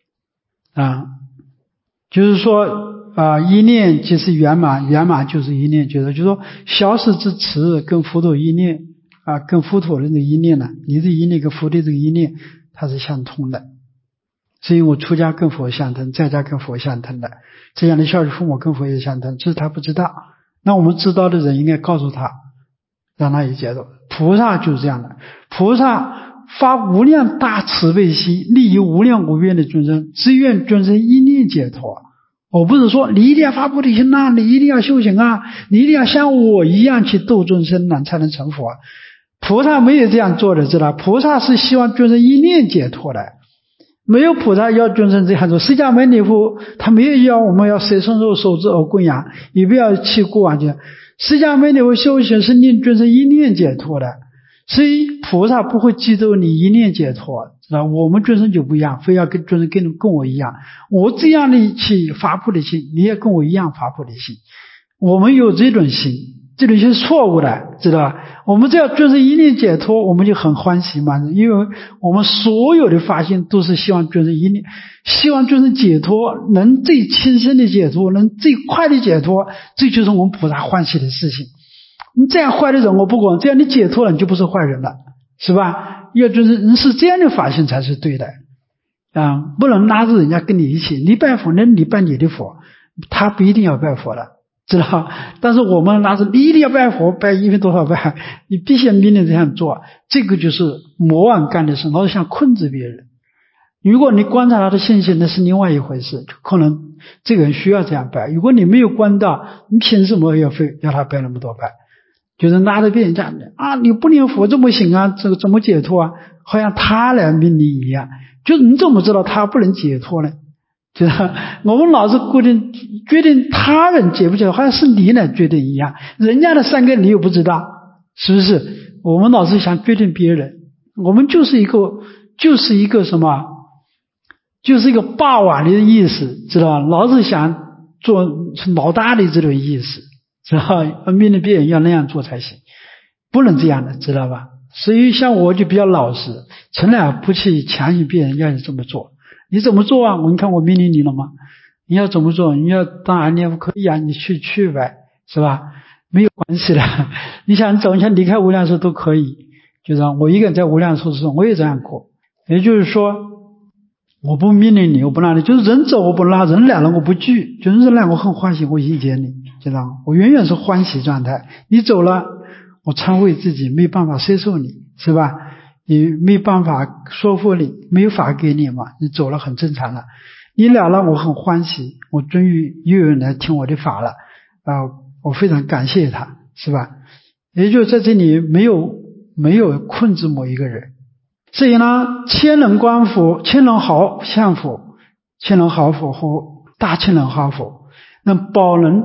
就是说一念即是圆满，圆满就是一念觉得，就是说小始之慈跟佛陀一念跟佛陀的那个一念呢，你的一念跟佛的这个一念它是相通的。所以我出家跟佛相通，在家跟佛相通的，这样的孝敬父母跟佛也相通，这是他不知道。那我们知道的人应该告诉他，让他也解脱。菩萨就是这样的，菩萨发无量大慈悲心，利益无量无边的众生，只愿众生一念解脱， 我不是说你一定要发菩提心啊，你一定要修行啊，你一定要像我一样去度众生呢，才能成佛。菩萨没有这样做的，知道？菩萨是希望众生一念解脱的，没有菩萨要众生这样做。释迦牟尼佛他没有要我们要舍身肉受之而供养，也不要去过往去。释迦牟尼佛修行是令众生一念解脱的，所以菩萨不会嫉妒你一念解脱，知道？我们众生就不一样，非要跟众生跟我一样，我这样的去发菩提心，你也跟我一样发菩提心。我们有这种心，这种心是错误的，知道吧？我们只要众生一念解脱，我们就很欢喜满足，因为我们所有的发心都是希望众生一念，希望众生解脱，能最亲身的解脱，能最快的解脱，这就是我们菩萨欢喜的事情。你这样坏的人我不管，这样你解脱了，你就不是坏人了，是吧？要就是人是这样的发心才是对的啊，不能拉着人家跟你一起，你拜佛，那你拜你的佛，他不一定要拜佛了，知道？但是我们拉着你一定要拜佛，拜因为多少拜，你必须命令这样做，这个就是魔王干的事，老是想控制别人。如果你观察他的信心，那是另外一回事，就可能这个人需要这样拜。如果你没有观到，你凭什么要他拜那么多拜？就是拉着别人讲啊，你不念佛怎么行啊？这个怎么解脱啊？好像他来命令一样。就是你怎么知道他不能解脱呢？就是我们老是固定决定他人解不解脱，好像是你来决定一样。人家的善根你又不知道，是不是？我们老是想决定别人，我们就是一个什么？就是一个霸王的意思，知道吧？老是想做老大的这种意思。知道命令别人要那样做才行，不能这样的，知道吧？所以像我就比较老实，从来不去强行别人要你这么做。你怎么做啊？你看我命令你了吗？你要怎么做？你要当然念佛可以啊，你去呗，是吧？没有关系的。你想走，你想离开无量寿都可以，就是我一个人在无量寿时我也这样过。也就是说，我不命令你，我不让你，就是人走我不拉，人来了我不拒，就是人来我很欢喜，我迎接你，知道吗？我永远是欢喜状态。你走了，我忏悔自己，没办法接受你，是吧？你没办法说服你，没有法给你嘛，你走了很正常了。你来了，我很欢喜，我终于又有人来听我的法了我非常感谢他，是吧？也就在这里没有控制某一个人。所以呢，千人观佛，千人好向佛，千人好佛和大千人好佛。那宝能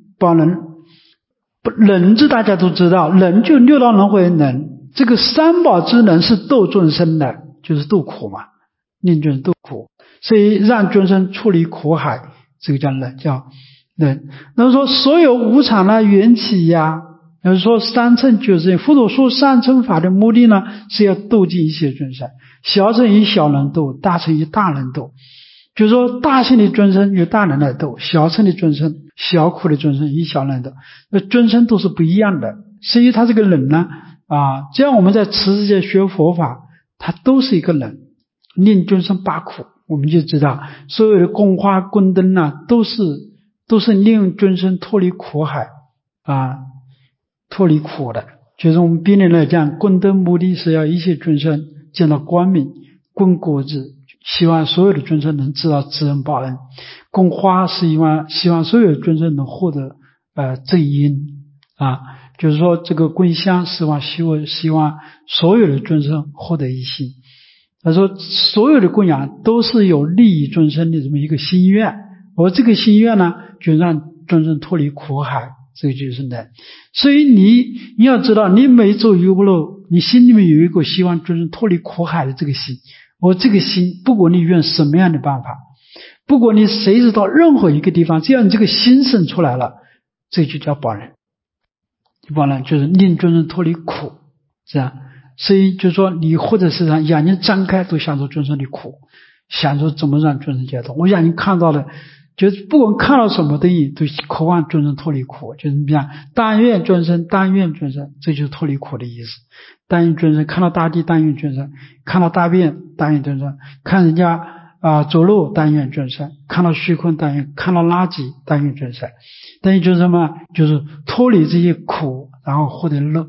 能字大家都知道，能就六道轮回能，这个三宝之能是度众生的，就是度苦嘛，令众生度苦，所以让众生出离苦海，这个叫能，叫能。那么说所有无常啊、缘起呀，就是说三乘就是佛陀说三乘法的目的呢，是要度尽一切众生，小乘以小能度，大乘以大能度。就是说大乘的众生由大能来度，小乘的众生、小苦的众生以小能度，那众生都是不一样的。所以他这个能呢这样我们在持世界学佛法，它都是一个能，令众生拔苦。我们就知道所有的供花供灯都是令众生脱离苦海脱离苦的。就是我们别人来讲，供灯目的是要一切众生见到光明，供果子，希望所有的众生能知道知恩报恩。供花是希望所有的众生能获得正因就是说这个供香希望所有的众生获得一心。他说所有的供养都是有利益众生的这么一个心愿，而这个心愿呢，就让众生脱离苦海，这个就是能。所以你要知道，你每走一步路，你心里面有一个希望众生脱离苦海的这个心。我这个心，不管你用什么样的办法，不管你随时到任何一个地方，只要你这个心生出来了，这就叫宝能。宝能就是令众生脱离苦，是吧？所以就是说，你或者是让眼睛张开都想着众生的苦，想着怎么让众生解脱。我眼睛看到的，就是不管看到什么东西，都渴望众生脱离苦。就是你讲但愿众生，但愿众生，这就是脱离苦的意思。但愿众生，看到大地但愿众生，看到大便但愿众生，看人家走路但愿众生，看到虚空但愿，看到垃圾但愿众生。但愿就是什么？就是脱离这些苦，然后获得乐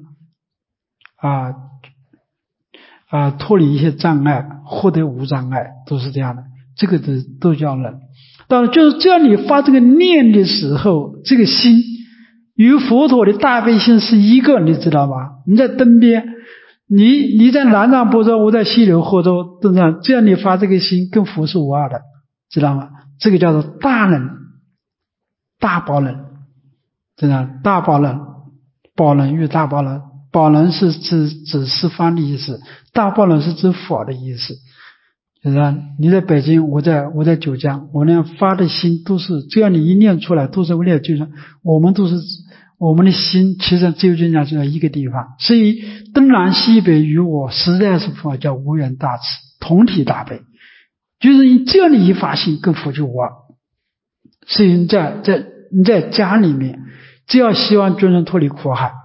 脱离一些障碍，获得无障碍，都是这样的。这个都叫能。 当然就是只要你发这个念的时候，这个心与佛陀的大悲心是一个，你知道吗？你在灯边，你在南瞻部洲，我在西流霍洲，对不对？只要你发这个心，跟佛是无二的，知道吗？这个叫做大能、大宝能，知道吗？大宝能，宝能与大宝能，宝能是指十方的意思，大宝能是指佛的意思。就是你在北京，我在九江，我那发的心都是，只要你一念出来，都是为了救人。我们的心，其实只有就讲就在一个地方。所以东南西北与我，实在是佛叫无缘大慈，同体大悲。就是只要你一发心，跟佛就无二。所以你在家里面，只要希望众生脱离苦海，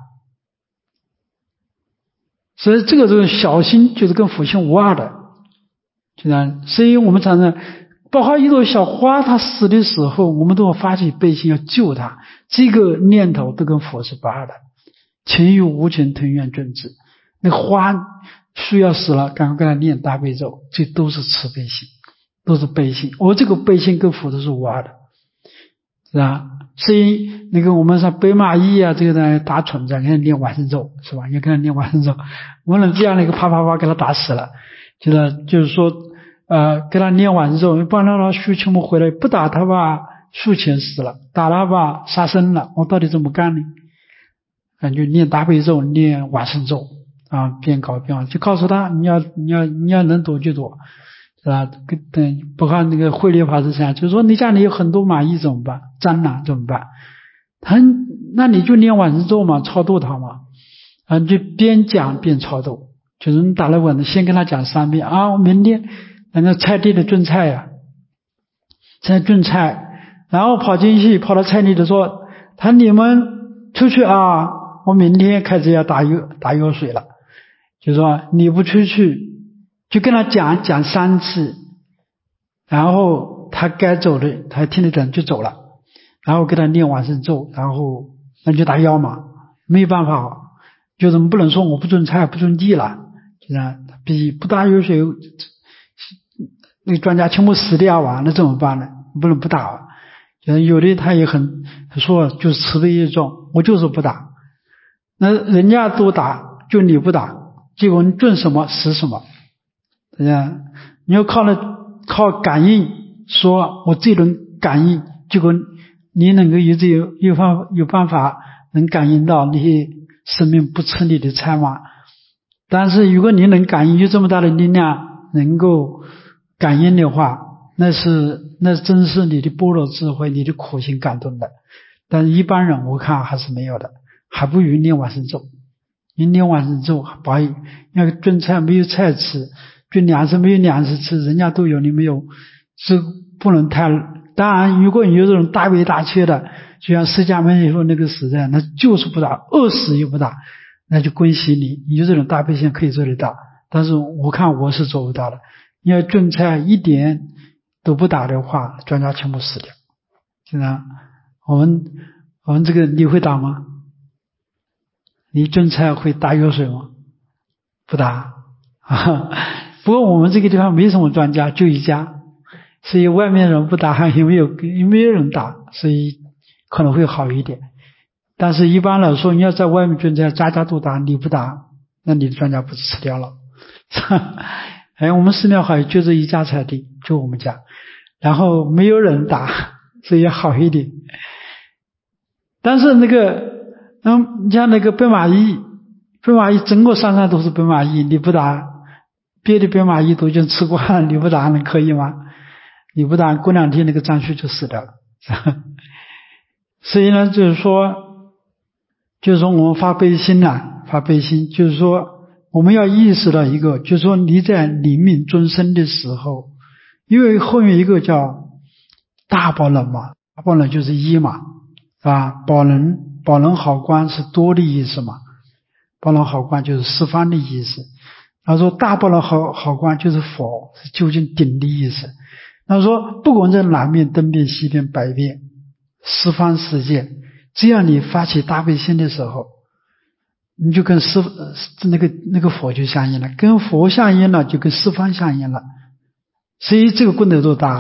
所以这种小心就是跟佛性无二的。所以我们常常包括一朵小花，它死的时候，我们都要发起悲心要救它，这个念头都跟佛是不二的。情与无情同愿尊之，那个花树要死了，赶快跟他念大悲咒，这都是慈悲心，都是悲心。这个悲心跟佛都是无二的，是吧？所以那个我们说北马邑啊，这个呢打蠢子，给他念往生咒，是吧？也跟他念往生咒，无论这样的一个啪啪啪给他打死了，就是说给他念往生咒，不然让树全部回来，不打他吧，树全死了；打他吧，杀生了。我到底怎么干呢？就念大悲咒，念往生咒啊，边搞边往，就告诉他你要能躲就躲，是吧？不看那个慧律法师讲，就是说你家里有很多蚂蚁怎么办？蟑螂怎么办？那你就念往生咒嘛，超度他嘛，就边讲边超度。就是你打了稳，先跟他讲3遍啊，我明天那个菜地的种菜呀，在种菜，然后跑到菜地里说，你们出去啊，我明天开始要打药水了，就说你不出去，就跟他讲3次，然后他该走的他听得懂就走了，然后给他念往生咒，然后那就打药嘛，没有办法，就是不能说我不种菜不种地了，比不打药水，那个专家全部死掉啊，那怎么办呢？不能不打。有的他也说就是慈悲业重，我就是不打。那人家都打，就你不打，结果你种什么死什么。你要靠感应，说我这轮感应，结果你能够有办法能感应到那些生命不吃你的菜吗？但是如果你能感应，有这么大的力量能够感应的话，那真是你的般若智慧，你的苦心感动的。但是一般人我看还是没有的，还不如念往生咒。你念往生咒，要种菜没有菜吃，种粮食没有粮食吃，人家都有你没有，是不能太。当然如果你有这种大悲大切的，就像释迦牟尼佛那个时代，那就是不打，饿死也不打，那就恭喜你，你有这种大悲心可以做得到。但是我看我是做不到的。你要种菜一点都不打的话，专家全部死掉。现在我们这个你会打吗？你种菜会打药水吗？不打。不过我们这个地方没什么专家，就一家，所以外面人不打，也没有人打，所以可能会好一点。但是一般来说，你要在外面种菜，家家都打，你不打，那你的专家不是吃掉了？我们寺庙好像就这一家菜地，就我们家，然后没有人打，所以好一点。但是你像那个白马邑整个山上都是白马邑，你不打，别的白马邑都已经吃惯了，你不打能可以吗？你不打，过2天那个张旭就死掉了。所以呢，就是说我们发悲心就是说我们要意识到一个，就是说你在临命终身的时候，因为后面一个叫大宝能嘛，大宝能就是一嘛，是吧？宝能好观是多的意思嘛，宝能好观就是十方的意思。他说大宝能好观就是佛，是究竟顶的意思。他说不管在南面东边西边北边十方世界，只要你发起大悲心的时候，你就跟那个佛就相应了，跟佛相应了就跟十方相应了。所以这个功德多大，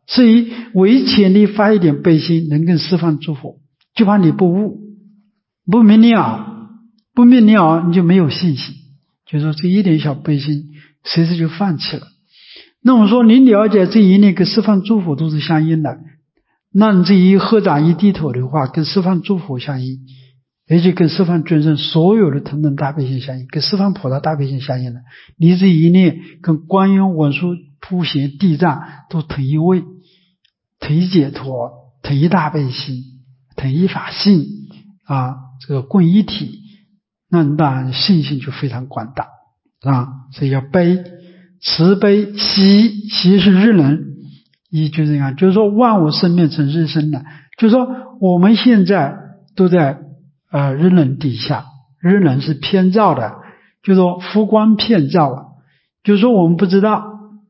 所以为前你发一点悲心，能更释放祝福，就怕你不悟，不明了，不明了你就没有信心，就说这一点小悲心随时就放弃了。那我说你了解这一念跟释放祝福都是相应的，那你这一合掌一低头的话跟释放祝福相应，而且跟释放众生所有的同等大悲心相应，跟释放菩萨大悲心相应的，你这一念跟观音文殊普贤地藏都同一位，同一解脱，同一大悲心，同一法性这个共一体，那你当然信心就非常广大所以要悲，慈悲喜是日能，就这样，就是说万物生灭成日生的，就是说我们现在都在日能底下，日能是偏照的，就是说浮光偏照就是说我们不知道，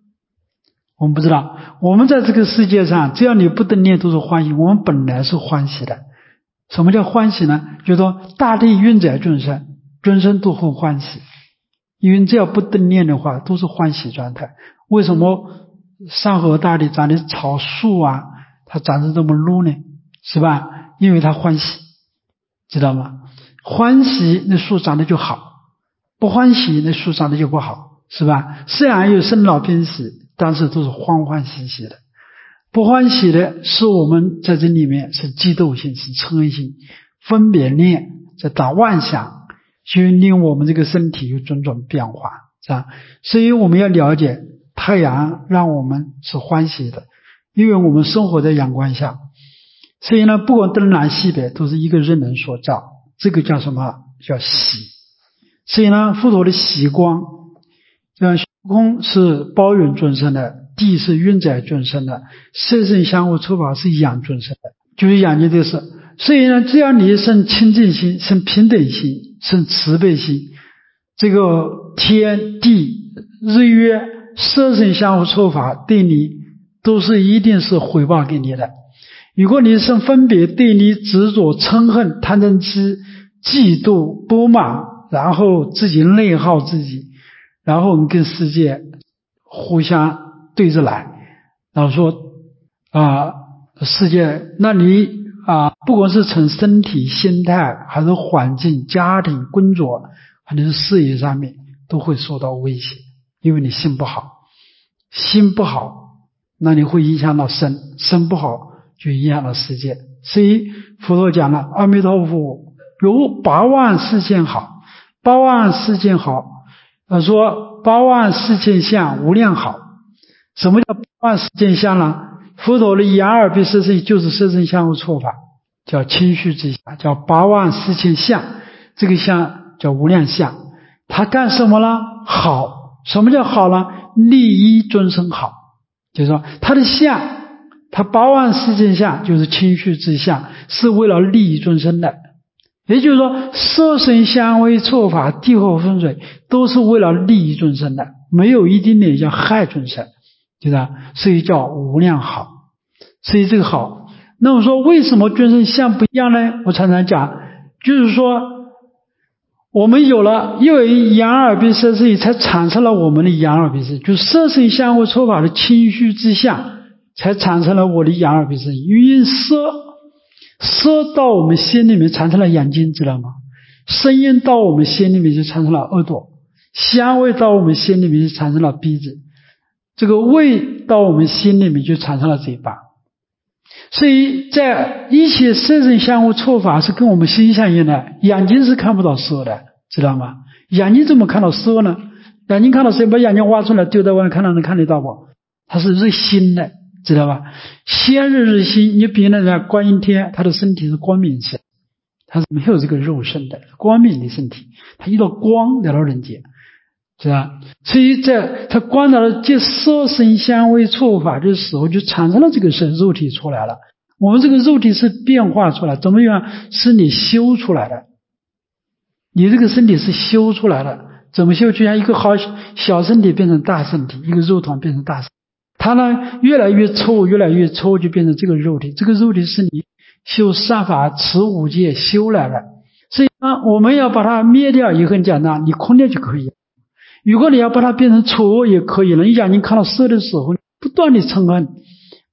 我们在这个世界上只要你不得念都是欢喜，我们本来是欢喜的。什么叫欢喜呢？就是说大地运载众生，众生都会欢喜，因为只要不得念的话都是欢喜状态。为什么山河大地长的草树它长得这么绿呢？是吧？因为它欢喜，知道吗？欢喜那树长得就好，不欢喜那树长得就不好，是吧？虽然有生老病死，但是都是欢欢喜喜的。不欢喜的是我们在这里面是嫉妒心，是嗔心，分别念，在打妄想，就令我们这个身体有种种变化，是吧？所以我们要了解太阳让我们是欢喜的，因为我们生活在阳光下，所以呢，不管东南西北都是一个日能所照，这个叫什么？叫喜。所以呢，佛陀的喜光，虚空是包容众生的，地是运载众生的，色身香味触法是养众生的，就是养你这个事。所以呢，只要你生清净心，生平等心，生慈悲心，这个天地日月色身香味触法对你都是一定是回报给你的。如果你生分别，对你执着嗔恨贪嗔痴嫉妒不满，然后自己内耗自己，然后我们跟世界互相对着来，然后说世界，那你不管是从身体心态还是环境家庭工作还是事业上面都会受到威胁，因为你心不好，心不好那你会影响到身，身不好就影响到世界。所以佛陀讲了，阿弥陀佛有8万4千好，8万4千好，说8万4千相无量好。什么叫8万4千相呢？佛陀的眼耳鼻舌身就是色身香味触法，叫清虚之相，叫8万4千相，这个相叫无量相。他干什么呢？好。什么叫好呢？利益众生好，就是说他的相，他8万4千相就是清虚之相，是为了利益众生的。也就是说色身香味触法地火风水都是为了利益众生的，没有一丁点叫害众生，对吧？所以叫无量好。所以这个好，那我说为什么众生相不一样呢？我常常讲，就是说我们有了因为眼耳鼻舌身才产生了我们的眼耳鼻舌，就是色身香味触法的清虚之相才产生了我的眼耳鼻舌。因为色到我们心里面产生了眼睛，知道吗？声音到我们心里面就产生了耳朵，香味到我们心里面就产生了鼻子，这个味到我们心里面就产生了嘴巴。所以在一切色身香味触法是跟我们心相应的，眼睛是看不到色的，知道吗？眼睛怎么看到色呢？眼睛看到色，把眼睛挖出来丢在外面看到能看得到不？它是日心的，知道吧？先日心，你比如那观音天，他的身体是光明身，他是没有这个肉身的，光明的身体，他一道光来到人间，是吧？所以在他观到了这色身香味触法的时候，就产生了这个肉体出来了。我们这个肉体是变化出来，怎么样？是你修出来的，你这个身体是修出来的。怎么修？就像一个好小身体变成大身体，一个肉团变成大身体，它呢越来越抽，越来越抽，就变成这个肉体。这个肉体是你修三法持五戒修来的。所以我们要把它灭掉也很简单，你空掉就可以了。如果你要把它变成丑也可以了。你眼睛看到色的时候，不断的嗔恨，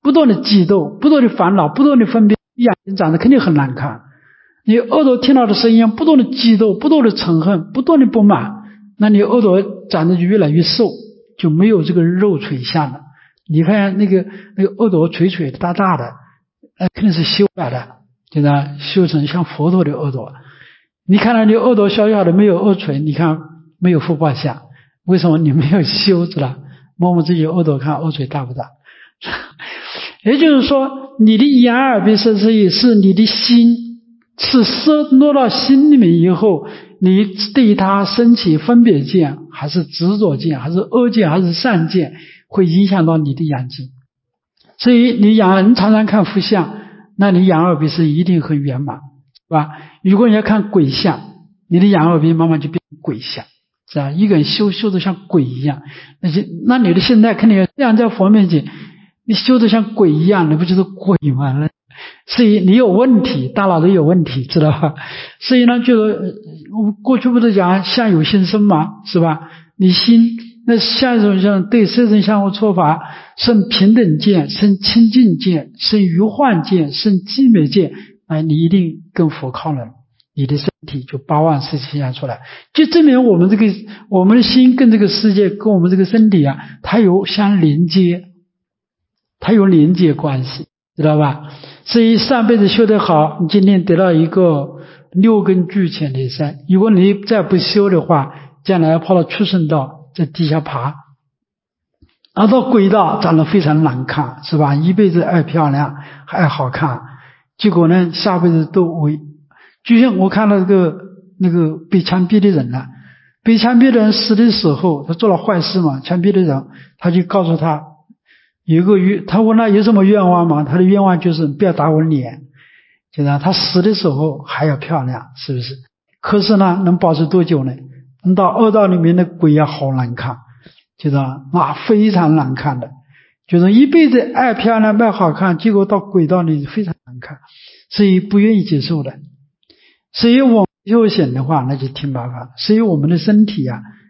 不断的激斗，不断的烦恼，不断的分辨，眼睛长得肯定很难看。你耳朵听到的声音不断的激斗，不断的嗔恨，不断的不满，那你耳朵长得就越来越瘦，就没有这个肉垂下了。你看那个耳朵垂垂的大大的，肯定是修来的，对吧？修成像佛陀的耳朵。你看到你耳朵小小的没有耳垂，你看没有福报相，为什么你没有修，知道？摸摸自己耳朵看耳垂大不大。也就是说，你的眼耳鼻舌身意是你的心，是摄落到心里面以后，你对它升起分别见，还是执着见，还是恶见，还是善见，会影响到你的眼睛。所以你常常看佛像，那你眼耳鼻舌一定很圆满，是吧？如果你要看鬼像，你的眼耳鼻慢慢就变成鬼像，是吧？一个人修得像鬼一样，那你的心态肯定要这样，在佛面前你修得像鬼一样，你不就是鬼吗？所以你有问题，大脑都有问题，知道吧？所以呢，就是我们过去不是讲相由心生嘛，是吧？你心那相由心对色身相互错法生平等见，生清净见，生余幻见，生寂灭见，你一定跟佛靠拢，你的身体就8万4千相出来，就证明我们的心跟这个世界跟我们这个身体它有相连接，它有连接关系，知道吧？所以上辈子修得好，你今天得到一个6根俱全的身，如果你再不修的话，将来要跑到畜生道在地下爬，到鬼道长得非常难看，是吧？一辈子爱漂亮爱好看，结果呢下辈子都就像我看到那个被枪毙的人了，被枪毙的人死的时候，他做了坏事嘛，枪毙的人他就告诉他他问他有什么愿望吗？他的愿望就是不要打我脸，就让他死的时候还要漂亮，是不是？可是呢，能保持多久呢？到恶道里面的鬼好难看，就是非常难看的，就是一辈子爱漂亮爱好看，结果到鬼道里非常难看，所以不愿意接受的。所以我们修行的话，那就挺麻烦。所以我们的身体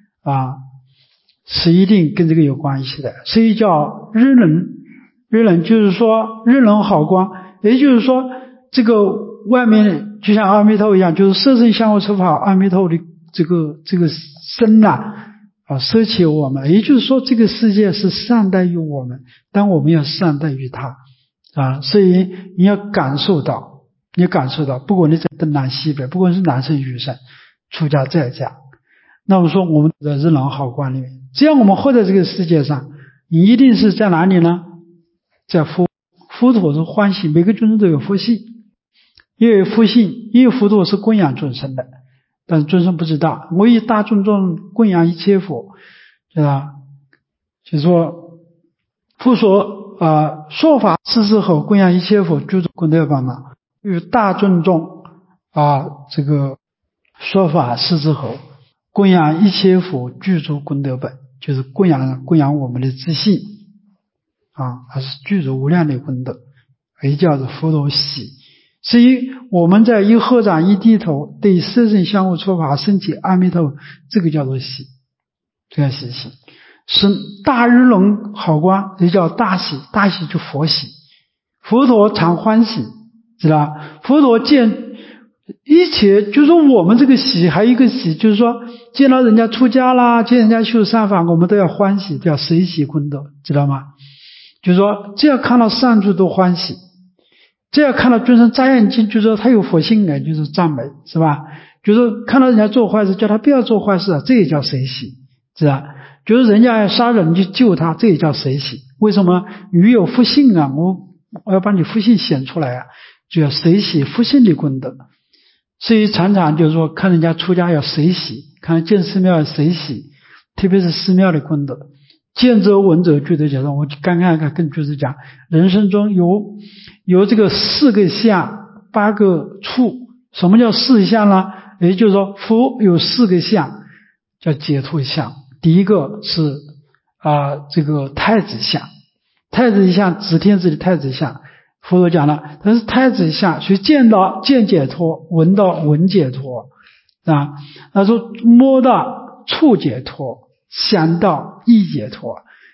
是一定跟这个有关系的，所以叫日能，就是说日能好光，也就是说这个外面就像阿弥陀一样，就是色身相互处法，阿弥陀的这个身舍弃我们，也就是说这个世界是善待于我们，但我们要善待于他所以你要感受到，不管你在东南西北，不管是男生女生，出家在家，那我说我们在日能好光里面，只要我们活在这个世界上，你一定是在哪里呢？在佛陀是欢喜，每个众生都有福性，因为福性，因为佛陀是供养众生的，但是众生不知道，我以大众中供养一切佛，对吧？就是说佛所说法世之后，供养一切佛，具足功德本嘛。与大众中这个说法世之后，供养一切佛，具足功德本，就是供养我们的自信还是具足无量的功德，也叫做佛陀喜。所以我们在一合掌一低头，对色身相互说法升起阿弥陀，这个叫做喜，这个喜心是大日能好光，也叫大喜，大喜就佛喜，佛陀常欢喜，知道？佛陀见一切，就是说我们这个喜还有一个喜，就是说见到人家出家啦，见人家修善法，我们都要欢喜，叫随喜功德，知道吗？就是说只要看到善处都欢喜，只要看到众生眨眼睛，就是说他有佛性就是赞美，是吧？就是看到人家做坏事，叫他不要做坏事这也叫随喜，是吧？就是人家要杀人就救他，这也叫随喜。为什么？与有福性我要把你福性显出来就要随喜福性的功德。所以常常就是说看人家出家要随喜，看建寺庙要随喜，特别是寺庙的功德。见者闻者具体讲说，我刚刚跟居士讲，人生中有这个4个相8个处。什么叫4相呢？也就是说佛有4个相，叫解脱相。第一个是这个太子相，太子相指天子的太子相，佛陀讲了，但是太子相，所以见到见解脱，闻到闻解脱他说摸到触解脱，想到意解脱，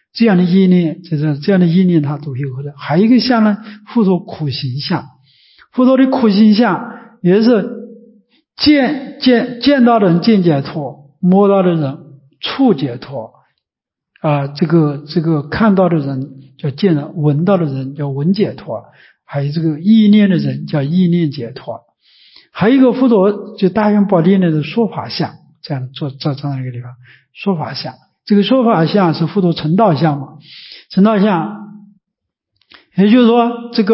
这样的意念，这样的意念他都会获得。还有一个相呢，佛陀苦行相，佛陀的苦行相也是见到的人见解脱，摸到的人触解脱，这个看到的人叫见人，闻到的人叫闻解脱，还有这个意念的人叫意念解脱。还有一个佛陀就大愿宝殿内的说法相，这样做这样一个地方说法相。这个说法相是佛陀成道相嘛？成道相，也就是说这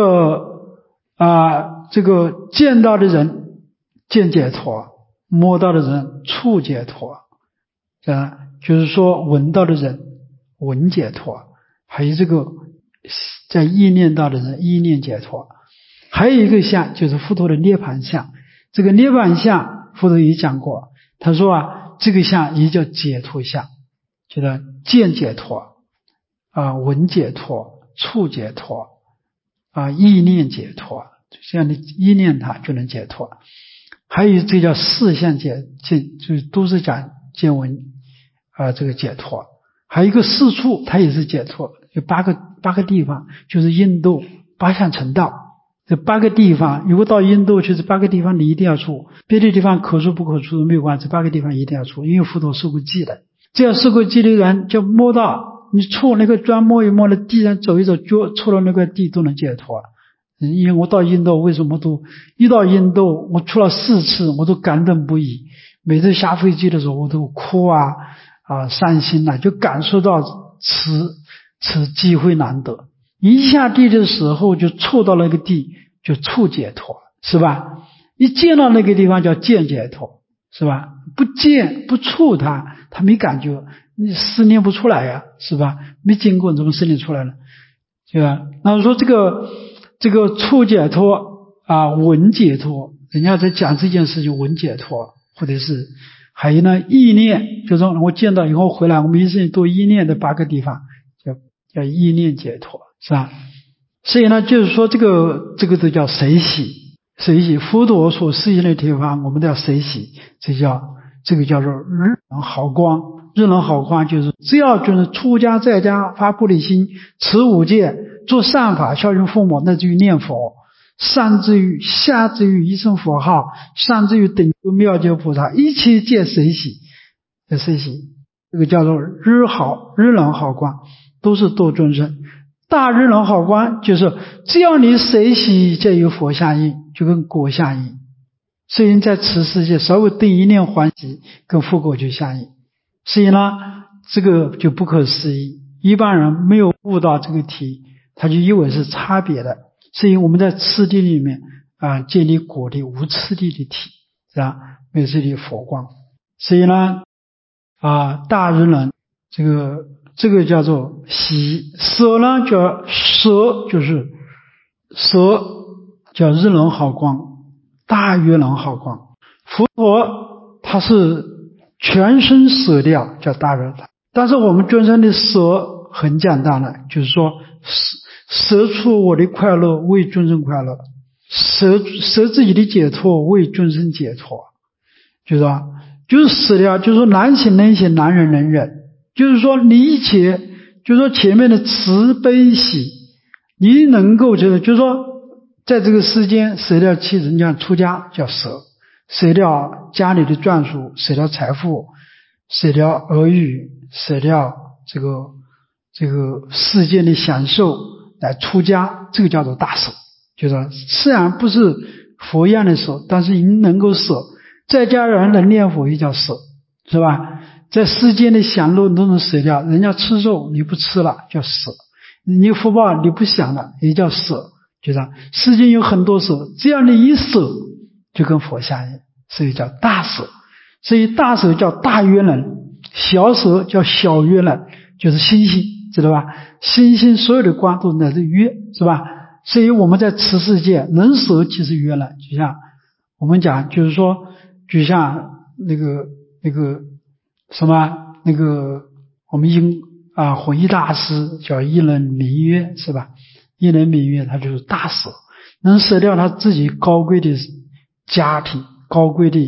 个见到的人见解脱，摸到的人触解脱，就是说闻到的人闻解脱，还有这个在意念到的人意念解脱。还有一个相就是佛陀的涅槃相，这个涅槃相佛陀也讲过，他说这个相也叫解脱相，就是见解脱闻解脱触解脱意念解脱，这样的意念它就能解脱。还有这叫四相就是都是讲见闻这个解脱。还有一个四处它也是解脱，有八个地方，就是印度八相成道。这8个地方，如果到印度去，这8个地方你一定要出，别的地方可出不可出都没有关系，这8个地方一定要出，因为佛陀受过记的。这样受过记的人就摸到，你触那个砖摸一摸的地上走一走，脚触到那块地都能解脱。因为我到印度，为什么一到印度我出了4次，我都感动不已，每次下飞机的时候我都哭伤心就感受到此机会难得。一下地的时候就触到那个地，就触解脱，是吧？一见到那个地方叫见解脱，是吧？不见不触它没感觉，你思念不出来呀，是吧？没经过怎么思念出来了，对吧？那说这个触解脱闻解脱，人家在讲这件事情闻解脱，或者是还有呢意念，就是说我见到以后回来，我们一生都意念的8个地方叫意念解脱，是吧？所以呢，就是说这个都叫随喜，佛陀所示现的地方，我们都要随喜，这个叫做日能好光。日能好光就是只要就是出家在家发菩提心，持5戒，做善法，孝顺父母，乃至于念佛，上至于下至于一声佛号，上至于等觉妙觉菩萨，一切皆随喜，随喜，这个叫做日能好光，都是度众生。大日能好光就是只要你随喜，就有佛相应，就跟果相应。所以在此世界稍微对一念欢喜，跟佛果就相应。所以呢，这个就不可思议，一般人没有悟到这个题，他就以为是差别的。所以我们在次第里面建立果的无次第的体，是吧？没有次第佛光。所以呢大日能这个叫做喜，舍呢叫舍，就是舍叫日能好光，大约能好光。佛陀他是全身舍掉叫大日，但是我们众生的舍很简单了，就是说舍出我的快乐为众生快乐，舍自己的解脱为众生解脱，就是舍掉，就是说难行能行，难忍能忍，就是说你一切，就是说前面的慈悲喜，你能够就是说在这个世间舍掉妻子，你讲出家叫舍掉家里的眷属，舍掉财富，舍掉儿女，舍掉这个世间的享受来出家，这个叫做大舍。就是说虽然不是佛一样的舍，但是你能够舍，在家人能念佛也叫舍，是吧？在世间的享乐你都能舍掉，人家吃肉你不吃了叫舍，你福报你不享了也叫舍，就是世间有很多舍，只要你一舍就跟佛相应，所以叫大舍。所以大舍叫大约能，小舍叫小约能，就是星星，知道吧？星星所有的光都乃至约，是吧？所以我们在此世界能舍即是约能，就像我们讲，就是说就像那个什么我们弘一大师叫一能名约，是吧？一能名约他就是大舍，能舍掉他自己高贵的家庭，高贵的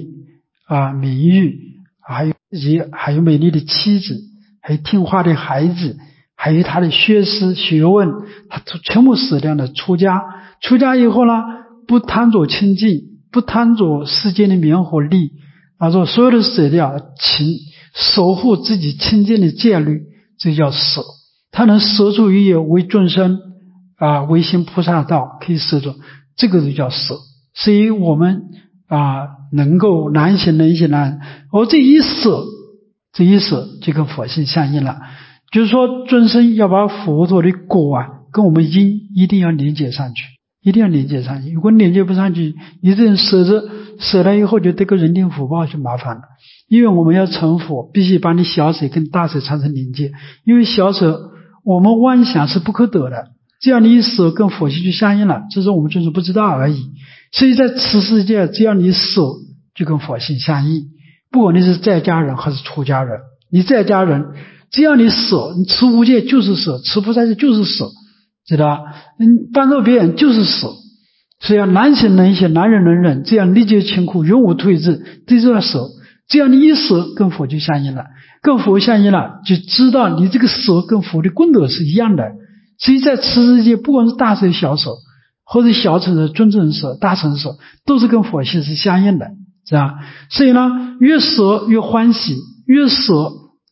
名誉，还有美丽的妻子，还有听话的孩子， 还有他的学识学问，他全部舍掉了。出家以后呢，不贪着清净，不贪着世间的名和利，说所有的舍掉，守护自己清净的戒律，这叫舍。他能舍出于也为众生为行菩萨道，可以舍住，这个就叫舍。所以我们能够难行能行难，这一舍就跟佛性相应了。就是说众生要把佛陀的果跟我们因一定要连接上去，如果连接不上去，你这人舍了以后就得个人天福报就麻烦了。因为我们要成佛，必须把你小舍跟大舍产生连接，因为小舍我们妄想是不可得的，只要你一舍跟佛性就相应了，只是我们就是不知道而已。所以在此世界，只要你舍就跟佛性相应，不管你是在家人还是出家人，你在家人只要你舍，你持无戒就是舍，持菩萨戒就是舍，知道吧？帮助别人就是舍。所以要难行能行，难忍能忍，这样历劫勤苦，永无退志，这就要舍。只要你一舍，跟佛就相应了，跟佛相应了，就知道你这个舍跟佛的功德是一样的。所以在此世界，不管是大舍小舍，或者小舍、中等舍、大乘舍，都是跟佛性是相应的，是吧？所以呢，越舍越欢喜，越舍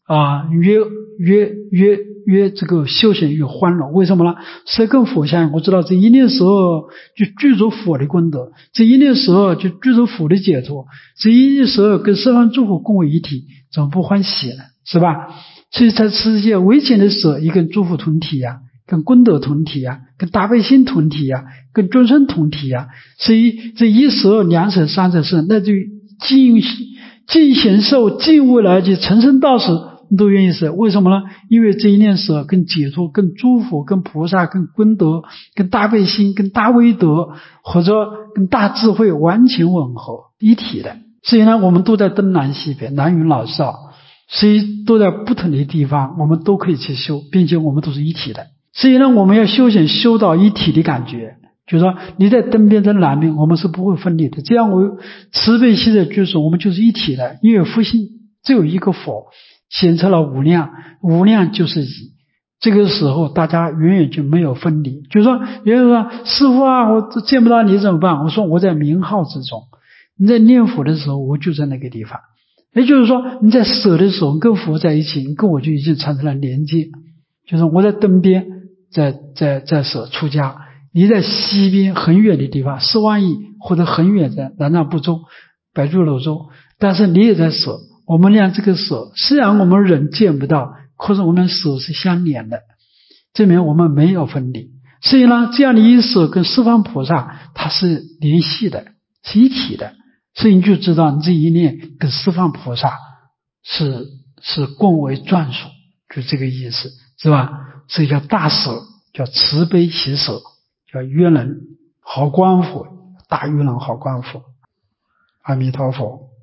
越这个修行越欢乐。为什么呢？舍跟佛相应，我知道这一念舍就具足佛的功德，这一念舍就具足佛的解脱，这一念舍跟十方诸佛共为一体，怎么不欢喜呢？是吧？所以在世界微浅的舍也跟诸佛同体跟功德同体跟大悲心同体跟众生同体所以这一舍、两舍、三舍舍，那就尽显受、尽未来及成圣道时都愿意舍。为什么呢？因为这一念舍跟解脱、跟诸佛、跟菩萨、跟功德、跟大悲心、跟大威德或者跟大智慧完全吻合一体的。所以呢，我们都在东南西北、南赟老少，所以都在不同的地方，我们都可以去修，并且我们都是一体的。所以呢，我们要修行修到一体的感觉，就是说你在东边在南边，我们是不会分离的。这样我慈悲喜舍居士，我们就是一体的。因为佛性只有一个佛，显出了无量，无量就是一。这个时候大家永远就没有分离。就是说有人说师父我见不到你怎么办？我说我在名号之中，你在念佛的时候我就在那个地方。也就是说你在舍的时候跟佛在一起，你跟我就已经产生了连接。就是我在东边在舍出家，你在西边很远的地方10万亿，或者很远在南赡部洲、白珠楼洲，但是你也在舍。我们俩这个舍虽然我们人见不到，可是我们舍是相连的，证明我们没有分离。所以呢，这样的一舍跟十方菩萨它是联系的，是一体的。所以你就知道你这一念跟十方菩萨是共为专属，就这个意思，是吧？所以叫大舍，叫慈悲喜舍，叫约能好观佛，大约能好观佛。阿弥陀佛。